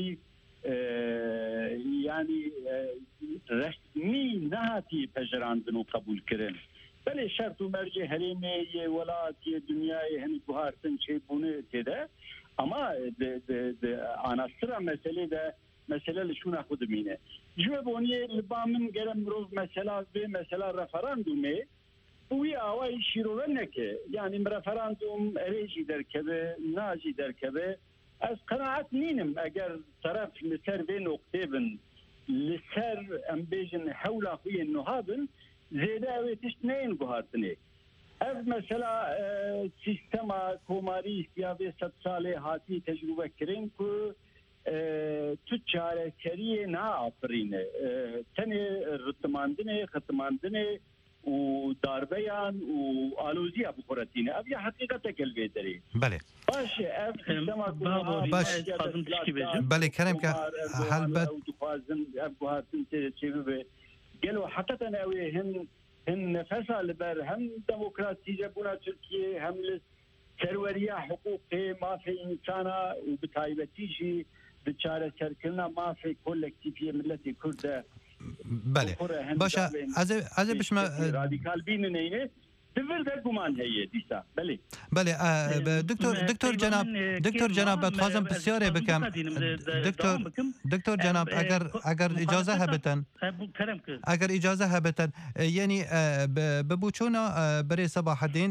yani resmî nehatî pejirandin û qebûl kirin belê şert û mercê herêmê yê welatiyê dunyayê hin guhartin çêbûnê têde ama anastıra meselê de mesele li şûna xwe dimîne ji we boniyê li ba min gere mirov mesela vê mesela referandumê wî awayî şîrove neke yani referandum erê jî derkeve na jî derkeve ez qenaet nînim eger teref li ser vê noktê bin li ser em bêjin hewla xwe yên niha bin zêde ew ê tişt neyên guhartinê ev mesela sîstema komarî istiya vê sed salê hatî tecrübe kirin ku tu çarekeriyê naafirîne tenê ritimandinê xitimandinê û darbeyan û aloziya bixuretîne ev ya heqîqetek el vê derê بله baş ev sistema باش بله kerem ke helbet dixwazin ev guhartin tê çêbibe gelo heqeqeten ew ê hin hin nefesa li ber hem demokrasîce bûna Tirkiye hem li serweriya hiqûqê mafê insana û bi taybetî jî bi çareserkirina mafê kolektifiye milletê Kurd de بله باشه از از بشم رادیکال بیننه دور در گمان هیه دیسا بله بله دکتر دکتر جناب دکتر جناب بخوام بسیاره بکم دکتر دکتر جناب اگر اگر اجازه هبتن اگر اجازه هبتن یعنی ببوچونا برای صباح الدین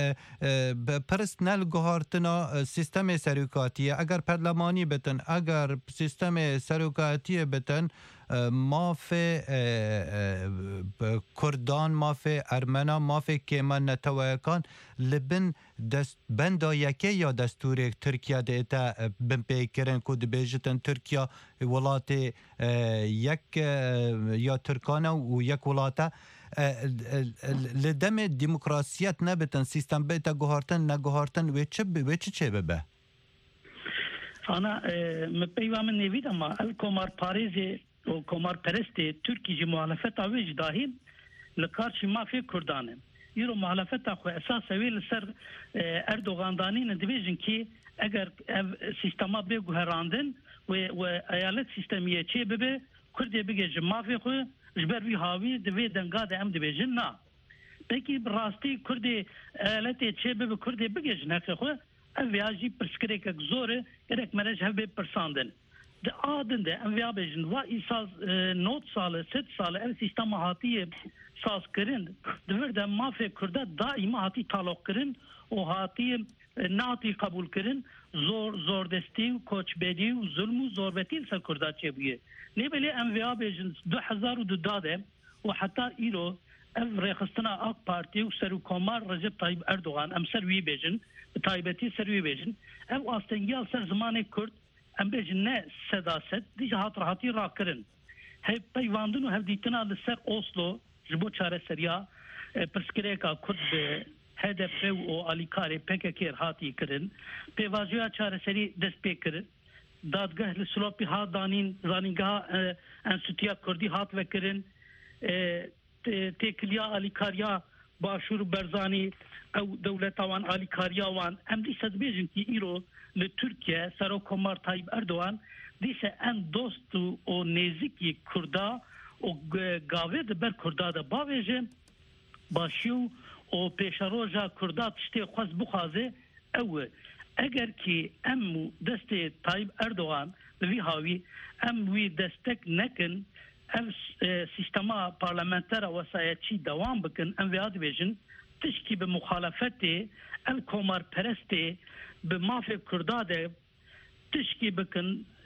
پرسنل گهارتنا سیستم سروکاتیه اگر پارلمانی بتن اگر سیستم سروکاتی بتن مافی کردان مافی ارمنا مافی کمان نتوایکان لبن دست بندا یکی یا دستور ترکیه دیتا بن پیکرن کود بیجتن ترکیه ولات یک یا ترکانه و یک ولاته لدم دموکراسیت نبتن سیستم بیتا گوهارتن نگوهارتن و چه و چه چه ببه انا مپیوام نوید اما الکومار پاریزی و کمار پرستی ترکی muhalefet avij dahil لکارچی مافی کردانه یرو muhalefet خو اساس ویل سر اردوغان دانین دیویژن کی اگر سیستما به گهراندن و و ایالت سیستمیه چی به کردی بگه مافی خو جبر وی هاوی دوی دنگاد ام دیویژن نه پکی راستی کردی ایالت چی به کردی بگه نه خو اویاجی پرسکری که زوره gerek meraj have persanden de adende em via bejin va isaz not sale set sale el sistema hatiye saz kirin devir de mafe kurda daima hati talok kirin o hatiye nati kabul kirin zor zor desti koç bedi zulmü zorbetin se kurda çebiye ne bile em via bejin iki bin dört dade ve hatta ilo ev rekhistana AK Parti u seru komar Recep Tayyip Erdoğan em servi bejin taybeti servi bejin ev astengiyal ser zamanı Kürt em bejin ne sedaset diye hat rahati rakirin hep peyvandın u hevditina li ser Oslo ji bo çareseriya pirsgirêka Kurd bi H D P û alîkarê P K K hatî kirin pêvajoya çareserî dest pê kirin dadgeh li Silopî hat danîn zanîngeha Enstitûya Kurdî hat vekirin تێکلیا ئالیکاریا باشوور بەرزانی ئەو دەولەتاوان ئالیکاریاوان ئەم دیسە دەبێژنکی ئیرۆ لە تورکیا سەرۆک کۆمار تایب ئەردوان دیسە ئەم دۆست و ئۆ نێزیکی کوردا و گاوێ دەبەر کوردا دە باوێژێ باشی و ئۆ پێشەڕۆژە کوردا تشتێ خواست بخوازێ ئەوە ئەگەر کی ئەم و دەستێ تایب ئەردوان لەوی هاوی ئەم وی دەستەک نەکن ئەم سیستەما پارلەمەنتەرە وەسایەتی دەوام بکن ئەم وێ دەبێژن تشکی بە مخالەفەتێ ئەم کۆمارپەرستێ بە مافێ کوردا دە تشکی بکن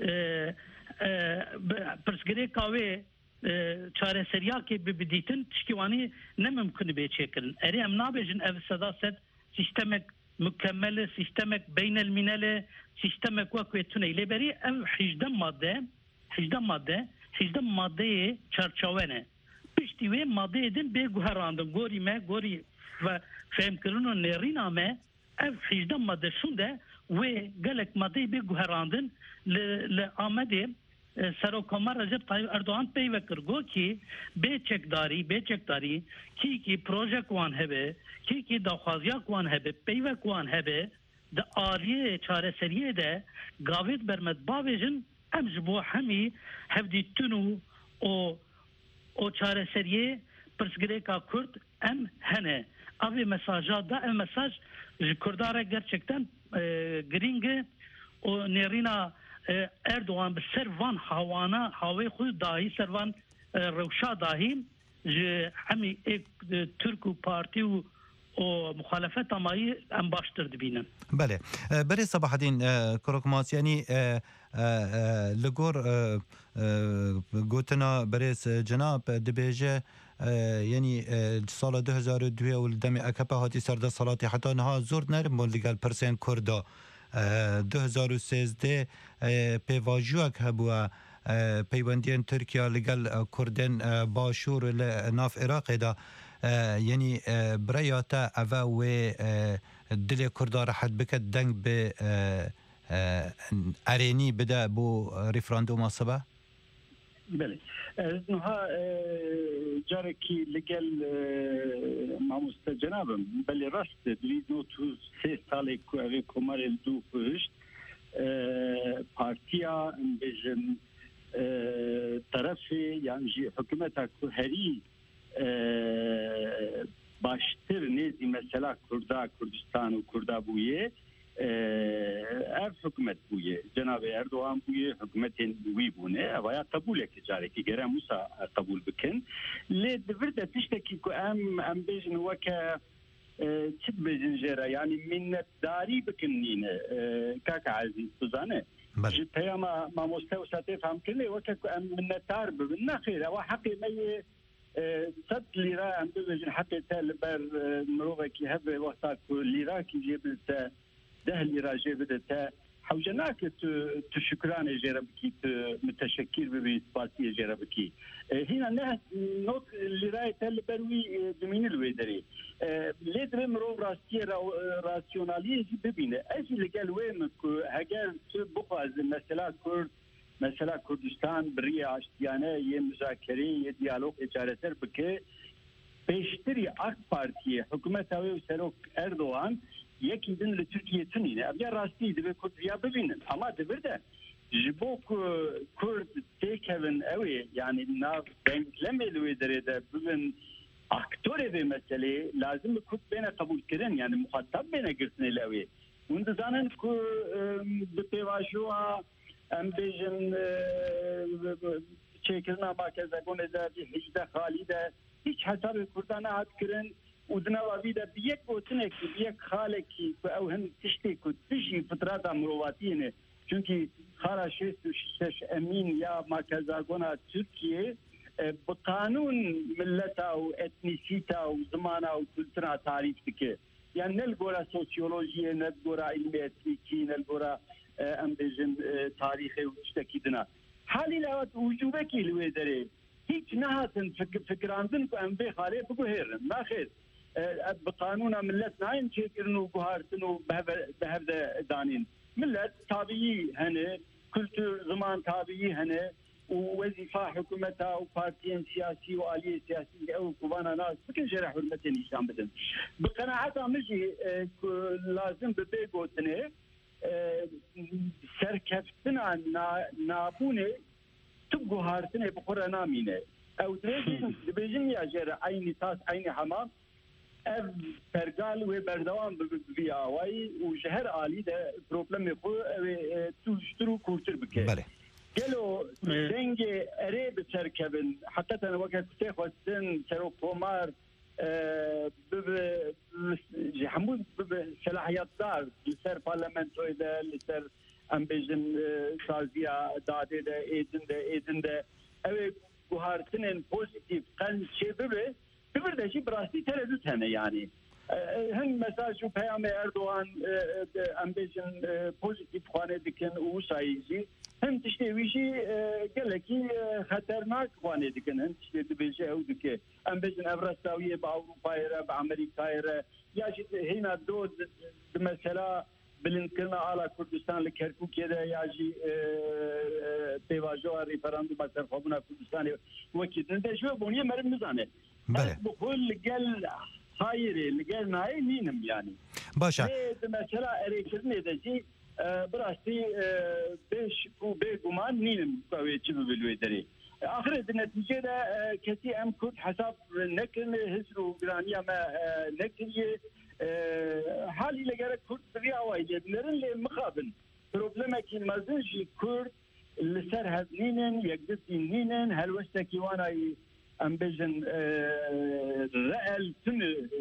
پرسگرێکاوێ چارەسەریاکێ ببدیتن تشکیوانی نەممکن بێچێکردن ئەرێ ئەم نابێژن ئەv سەدا سەد سیستەمێک مکمل سیستمك بين المنال سیستمك وكويتوني لبري ام حجده ماده حجده ماده حجده ماده چرچاونه پشتی و ماده دن به گوهراندن گوری ما گوری و فهم کردن نرینا ما اف حجده ماده شونده و گلک ماده به گوهراندن ل آمده سروکمار رجب طیب اردوغان پیوه کرگو کی به چکداری به چکداری کی کی پروژه کوان هبه کی کی داخوازیا کوان هبه پیوه کوان هبه د آریه چاره سریه ده گاوید برمد باویجن ام جبو همی هفدی تونو او او چاره سریه پرسگره کا کرد ام هنه اوی مساجات ده ام مساج کرداره gerçekten گرینگه o نرینا Erdoğan bir servan havana havayı خود dahi servan روشا dahi hemi ek Türk parti و o muhalefet amayı en baştır dibinin. بله برای صباح الدین کروکماس یعنی لگور گوتنا برای جناب دبیجه یعنی سال دو هزار و دو و دم اکپه هاتی سرده صلاتی حتی نها زور نرم لگل پرسین کرده دو هزار و سیزده پیواجوک هبووە پەیوەندیان تورکیا لەگەڵ کوردن باشوور لە ناف عێراقیدا یعنی برایاتە ئەڤە وێ dilê Kurda rehet bike deng bi erênî bide bû referanduma sibe? Belê niha carekî li gel mamoste cenabim belê rast divî not sê salê ku ev ê komarê li dû pişt partiya bêjin terefê yan jî hikûmeta ku herî baştir nêzî mesela Kurda Kurdistan û Kurda bûye ev hikûmet bûye Cenab-ı Erdoğan bûye hikûmetên wî bûne evaya qebûlekî carekî gerek wisa qebûl bikin lê divir de tiştekî ku em em bêjin weke çi dibêjin jê re yanî minnetdarî bikin nîne kaka ezîz bizane ji peyama mamoste wisa tê femkirinê weke ku em minnetdar bibin nexêr ewa heqê me yê sed lîra em bibêjin heqê te li ber mirovekî hebe wexta ku lîrakî jê bide te deh lîra jê bide te hewce nake tu tu şükranê jê re bikî tu müteşekkîr bibî spasiyê jê re bikî hîna ne not lîrayê te li ber wî dimînî li wê derê lê divê mirov rastiyê rasyonaliyê jî bibîne ez jî li gel wê min ku heger tu bixwazin mesela Kurd mesela Kurdistan biriyê aştiyane yê müzakerê yê diyalogê çareser bike pêştirî AK Partiye hikûmeta wê û serok Erdoğan yekî din li Tirkiye tunîne ev ya rastî divê Kurd ya bibînin ama divir de ji bo ku Kurd têkevin ew ê yanî nav denklemê li wê derê de bibin aktorê vê meseleyê lazim bi Kurd bêne qebûlkirin yani muhattab bêne girtinê li ew ê hûn dizanin ku bi pêvajoya em bêjin çêkirina bakezegonê de hicde xalî de hiç hesabê Kurdan nehat kirin û di nava vî de bi yek gotinekî bi yek xalekî ku ew hin tiştê ku dijî fitrata mirovatiyê ne çünkü xara şêst û şeş emîn ya makezagona Tirkiye bi qanûn milleta û etnîsîta û zimana û kultura tarîf dike yani ne li gora sosyolojiyê ne li gora ilmê etnîkî ne li gora em bêjin tarîxê û tiştekî dina halî lewet wicûbekî li wê derê hiç nehatin fikirandin ku em bê xalê biguhêrin naxêr bi qanûna millet nayên çêkirin û guhartin û bi hev de danîn millet tabîyî hene kültür zaman tabîyî hene û ووظيفة حكومتها وبارتيين سياسي وآلية سياسية أو كوبانا ناس بكل جرح حرمتي نيشان بدن بقناعتها مجي لازم ببيقوتني سركفتنا نابوني تبقوا هارتني بقرى نامينه او دريجين دبيجين يا جرى عيني تاس عيني حمام اف فرقال وبردوان بياوي وشهر آلي ده بروبلم يخو توشترو كورتر بكي بله قالوا دنجي قريب سركبن حتى انا وقت كنت خوستن سرو بومار حمود صلاحيات دار لسر بارلمنتو ده لسر امبيجن سازيا داده ده ايدن ده ايدن ده اوه بوهارتنين بوزيتيف قل شي ببه ببر ده شي براسي تردد هنا يعني هن مساج و پیام اردوغان امبيجن بوزيتيف خوانه دكن و سايزي هم تشتي ويشي قالكي خطرناك خوانه دكن هم تشتي دبيجي او دكي امبيجن افرستاوية باوروبا يرى بامريكا يرى ياجي هنا دو مثلا بلنكرنا على كردستان لكركوك كده ياجي بيواجه ريفراندوم مثلا خبنا كردستان وكيد انت شو بونيه مرم نزانه بله بقول قال هايري اللي قال ناي مينم يعني باشا مثلا اريكرني دجي براستي بيش كو بيغمان نينم قوي تشبه بالويدري اخر النتيجه ده كتي ام كنت حساب نكن هسرو جرانيا ما نكري حالي لقرا كرد بريا وايد نرن لي مخابن بروبلمك المازنجي كرد اللي سر هذنين يقدس نينن هل وشتكي وانا امبيجن رأل تن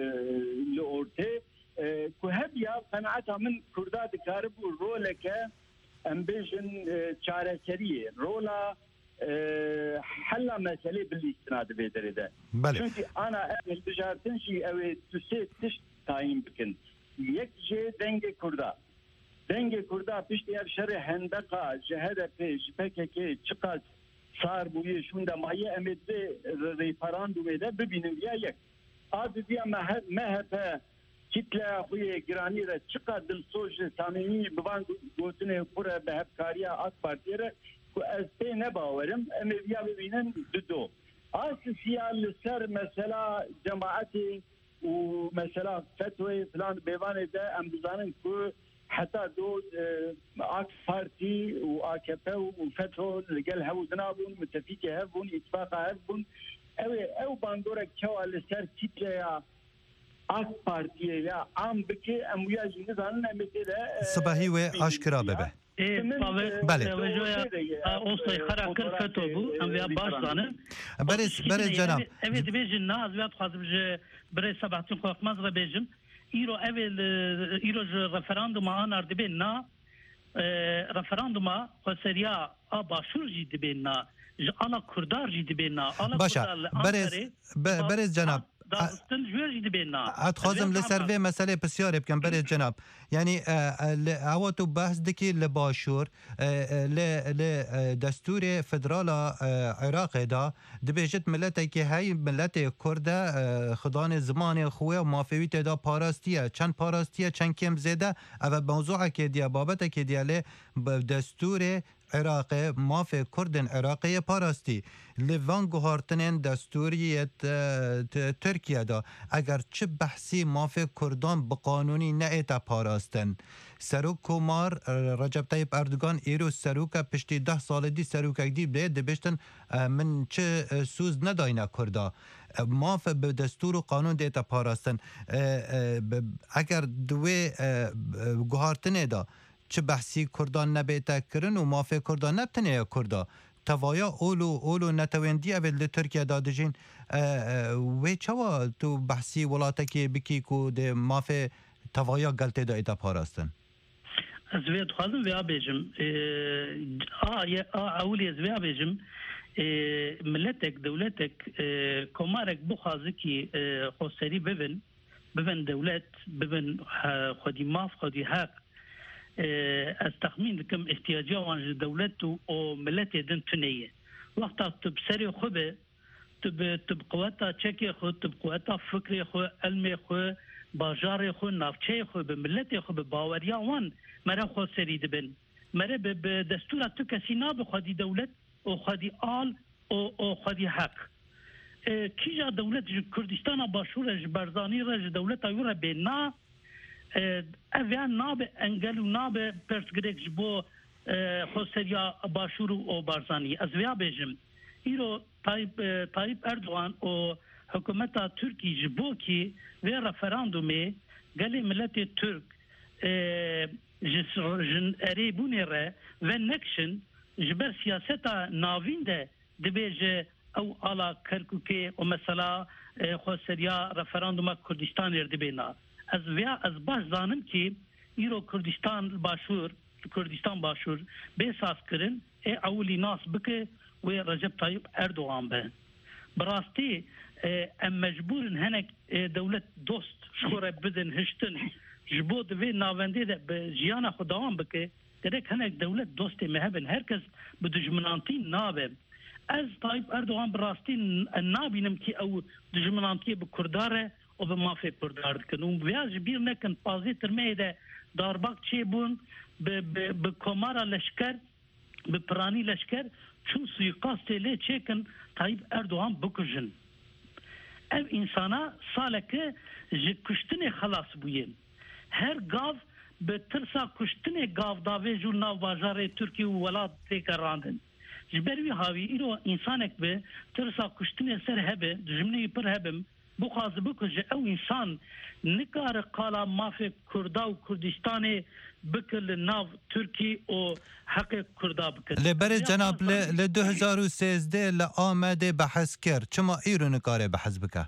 لورتي كهبيا قناعتها من كردات كارب رولك امبيجن شارسريه رولا حلا مسألة بالاستناد بيدر ده بله انا اهل بجارتن شي او تسيت تشت تايم بكن يكجي دنگ كردا دنگ كردا بشتي ابشر هندقه جهده پیش پککی چقدر صار بوی شونده مایه امید ریفراندوم ده ببینیم یا یک آد بیا مهب کتله خوی گرانی را چقدر دلسوز صمیمی بوان گوتنه پره به هفکاری آک پارتی را که از پی نباورم امی بیا ببینن دو دو آسیسیا لسر مثلا جماعتی و مثلا فتوی فلان بیوانه ده ام بزانن که حتى دو آك بارتي وآكبا وفتحوا لقال هاو زنابون متفيكي هافون اتفاقا هافون او او باندورك كوا لسر تيتليا آك بارتي يا عام بكي اموياجي نزانن امتدا صباحي واشكرا ببه بله اوصي خراكر فتوبو ام بیا باشدانه برز برز جناب اوید بیجن نه از بیاد خواستم جه برای سبعتین خواه مزر بیجم ایرو اول ایرو رفراندوم آنار دبین نا رفراندوم خسریا آباشور جی دبین نا آنا کردار جی دبین نا باشا برز برز جناب داستن جویر جی دبین نا اتخوازم لسروی مسئله بسیار بکن برز جناب يعني اواتو بحث دكي لباشور لدستور فدرال عراق دا دبيجت ملتي كي هاي ملتي كرده خدان زمان خوه ومافويت دا باراستيه چند باراستيه چند كم زيده او موضوع كي ديا بابت كي ديا له دستور عراق مافي كردن عراقي باراستی لوان گوهارتنین دستوریت ترکیه دا اگر چه بحثی مافی کردان بقانونی نئیتا پاراستن سروک کومار رجب طیب اردوگان ایرو سروک پشتی ده سال دی سروک دی بید دبشتن من چه سوز نداینا کردا ماف به دستور و قانون دیتا پاراستن اگر دوی گوهارتنه دا چه بحثی کردان نبیتا کرن و مافی کردان نبتنه کردا توایا اولو اولو نتویندی اول ترکیه دادجین و چوا تو بحثی ولاتکی بکی کو ده مافی توایا گلته دا ایتا پاراستن ازوی دخوازم ویا بیجم اولی ازوی بیجم ملتك دولتك كومارك بخازي كي خسري ببن ببن دولت ببن خدي ماف خدي هاك استخمين لكم احتياجات عن دولته او ملتي دن تنيه وقت تبصري خبه تب تبقواتا تشكي خو تبقواتا فكري خو علمي خو باجاري خو نافچه خو بملتي خو باوريا وان مرا خسري دبن مرا بدستور تو كسي ناب خدي دولت او خدي آل او او خدي حق کیجا دولت کردستان باشور برزانی رج دولت ایورا بنا اویان ناب انگل و ناب پرسگریک جبو خسریا باشور او برزانی از ویا بجم ایرو طایب طایب اردوغان او حکومت ترکی جبو کی و رفراندومی گلی ملت ترک جن اريبوني ره ونكشن جبر سياستا ناوين ده دبيجه او على كركوكي ومثلا خوسريا رفراندوم كردستان يردبينا از ويا از باش زانم كي ايرو كردستان باشور كردستان باشور بيساس كرن اي اولي ناس بك و رجب طيب اردوغان به براستي ام مجبور هنك دولت دوست شوره بدن هشتن جبو دوی ناونده ده به جیان خداوان بکه درک هنک دولت دوست مهبن هرکس به دجمنانتی نابه از طایب اردوغان براستی نابینم که او دجمنانتی به کرداره و به مافی کردار دکن و بیاج بیر نکن پازی ترمه ده دارباک چه بون به کمارا لشکر به پرانی لشکر چون سویقاسته لی چه کن طایب اردوغان بکجن ev insana saleke ji kuştinê xelas bûye. Her gav bi tirsa kuştinê gavdavê jû nav bajarê Tirkiye û welat têke randin. Ji ber wî havî îro însanek bi tirsa kuştinê ser hebe, dijminê pir hebim, bixwaze bikuje ew însan nikare qala mafê Kurda û Kurdistanê bike li nav Tirkiye û heqê Kurda bike. Li berê cenab li du hezar û sêzdeh li Amedê behs kir. Çima îro nikare behs bike?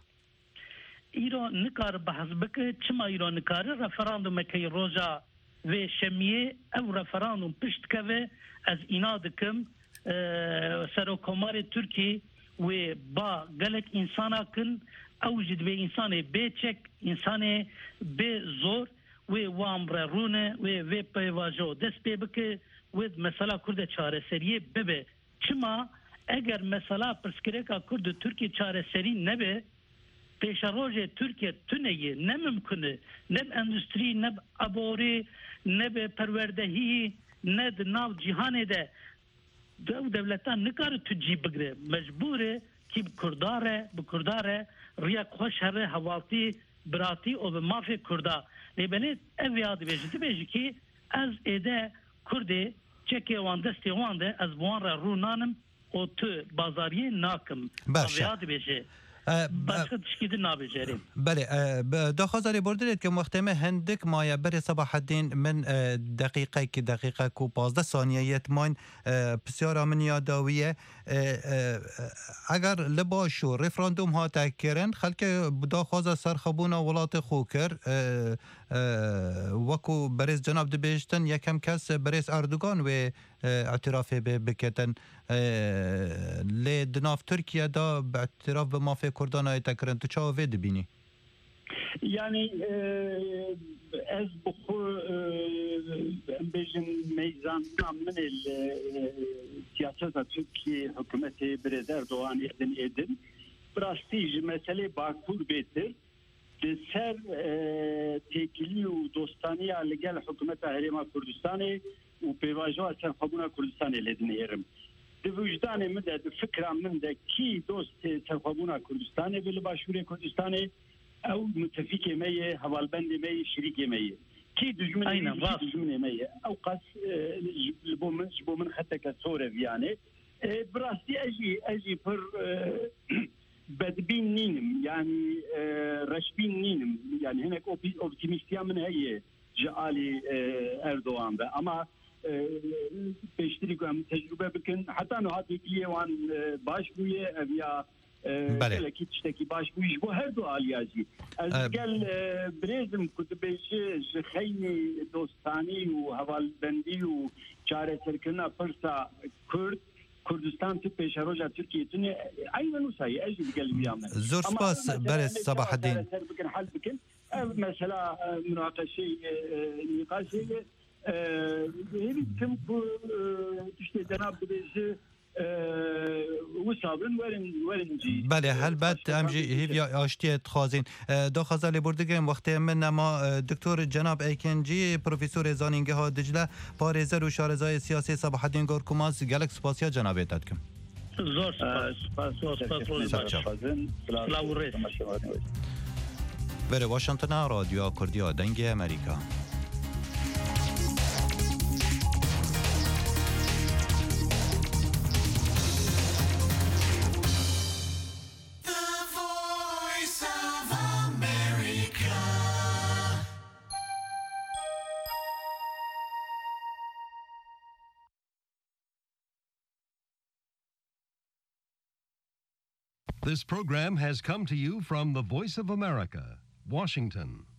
îro nikare behs bike, çima îro nikare referandumekê roja vê şemiyê ew referandum pişt keve ez îna dikim Serokomarê Tirkiye wê ba gelek însana kin ew ji divê însanê bêçek, însanê bê zor wê wan re rûne wê vê peyvajo dest pê bike wê mesela Kurdê çareseriyê bibe. Çima eger mesela pirsgirêka Kurd û Tirkiye çareserî nebe pêşerojê Tirkiye tuneyê ne mimkune ne endüstrî ne aborê ne be perwerdehî ne di nav cîhanê de dev devletan nikare tu cî bigire mecbûr e ki bi Kurdare bi Kurdare riya xweş here hewaltî biratî û bi mafê Kurda lêbelê ev ya dibêje dibêje ki ez êde Kurdê çekê wan destê wan de ez bi wan re rû nanim û tu bazariyê nakim ev ya dibêje başka tişkîdin nabêjerim. بله داخوازاری بردید که محتمه هندک مایه بر صباح الدین من دقیقه که دقیقه کو پازده ثانیهیت ماین بسیار من یاداویه اگر لباشو رفراندوم ها تکرن خلک داخواز سرخبون ولات خوکر وکو برز جناب دبیشتن یکم کس برز اردوگان و اعتراف بکتن لی دناف ترکیه دا به اعتراف به مافی کردان های تکرن تو چاو وید بینی؟ یعنی از بخور بیشن میزان من سیاست ترکیه حکومت برز اردوغان ایدن ایدن براستی مسئله باکور بیتر سر تکیلی و دوستانی لگل حکومت هرما کردستانی و پیواجو اصلا خبونا کردستانی لیدن ایرم دی وجدان من ده فکر من ده کی دوست سرخبونا کردستانی بل باشور کردستانی او متفق میه حوالبند میه شریک میه کی دجمن میه دجمن میه او قص لبو من لبو من حتى كسورة يعني براسي اجي اجي بر بدبين نينم يعني رشبين نينم يعني هناك اوبتيميستيا من هي جعالي اردوغان ده اما بيشتري كم تجربة بكن حتى انه هذه كليه وان باش بويه ابيا بله اكيد تشتكي باش بويش بو هردو الياجي قال بريزم كنت بيجي خيني دوستاني وهوال بندي وشارع سركنا فرصة كرد كردستان تو پیشروجا ترکیه تونه عین نوسای اجي بقلبي يامن زور سپاس برس صباح الدين بكن حل بكن مثلا مناقشه نقاشيه هذه كم تشتي جناب بيجي وصابن ورن ورنجي بله هلبت امجی هیویا آشتیت خوازین دو خزال بردگیم وقتی من ما دکتر جناب ایکنجی پروفسور زانینگه ها دجله پارێزەر و شارەزای سیاسی صباح الدین گۆرکوماس gelek سپاسیا جنابێتت کم زۆر سپاس بره واشنطن رادیو کوردیا دنگ امریکا This program has come to you from the Voice of America, Washington.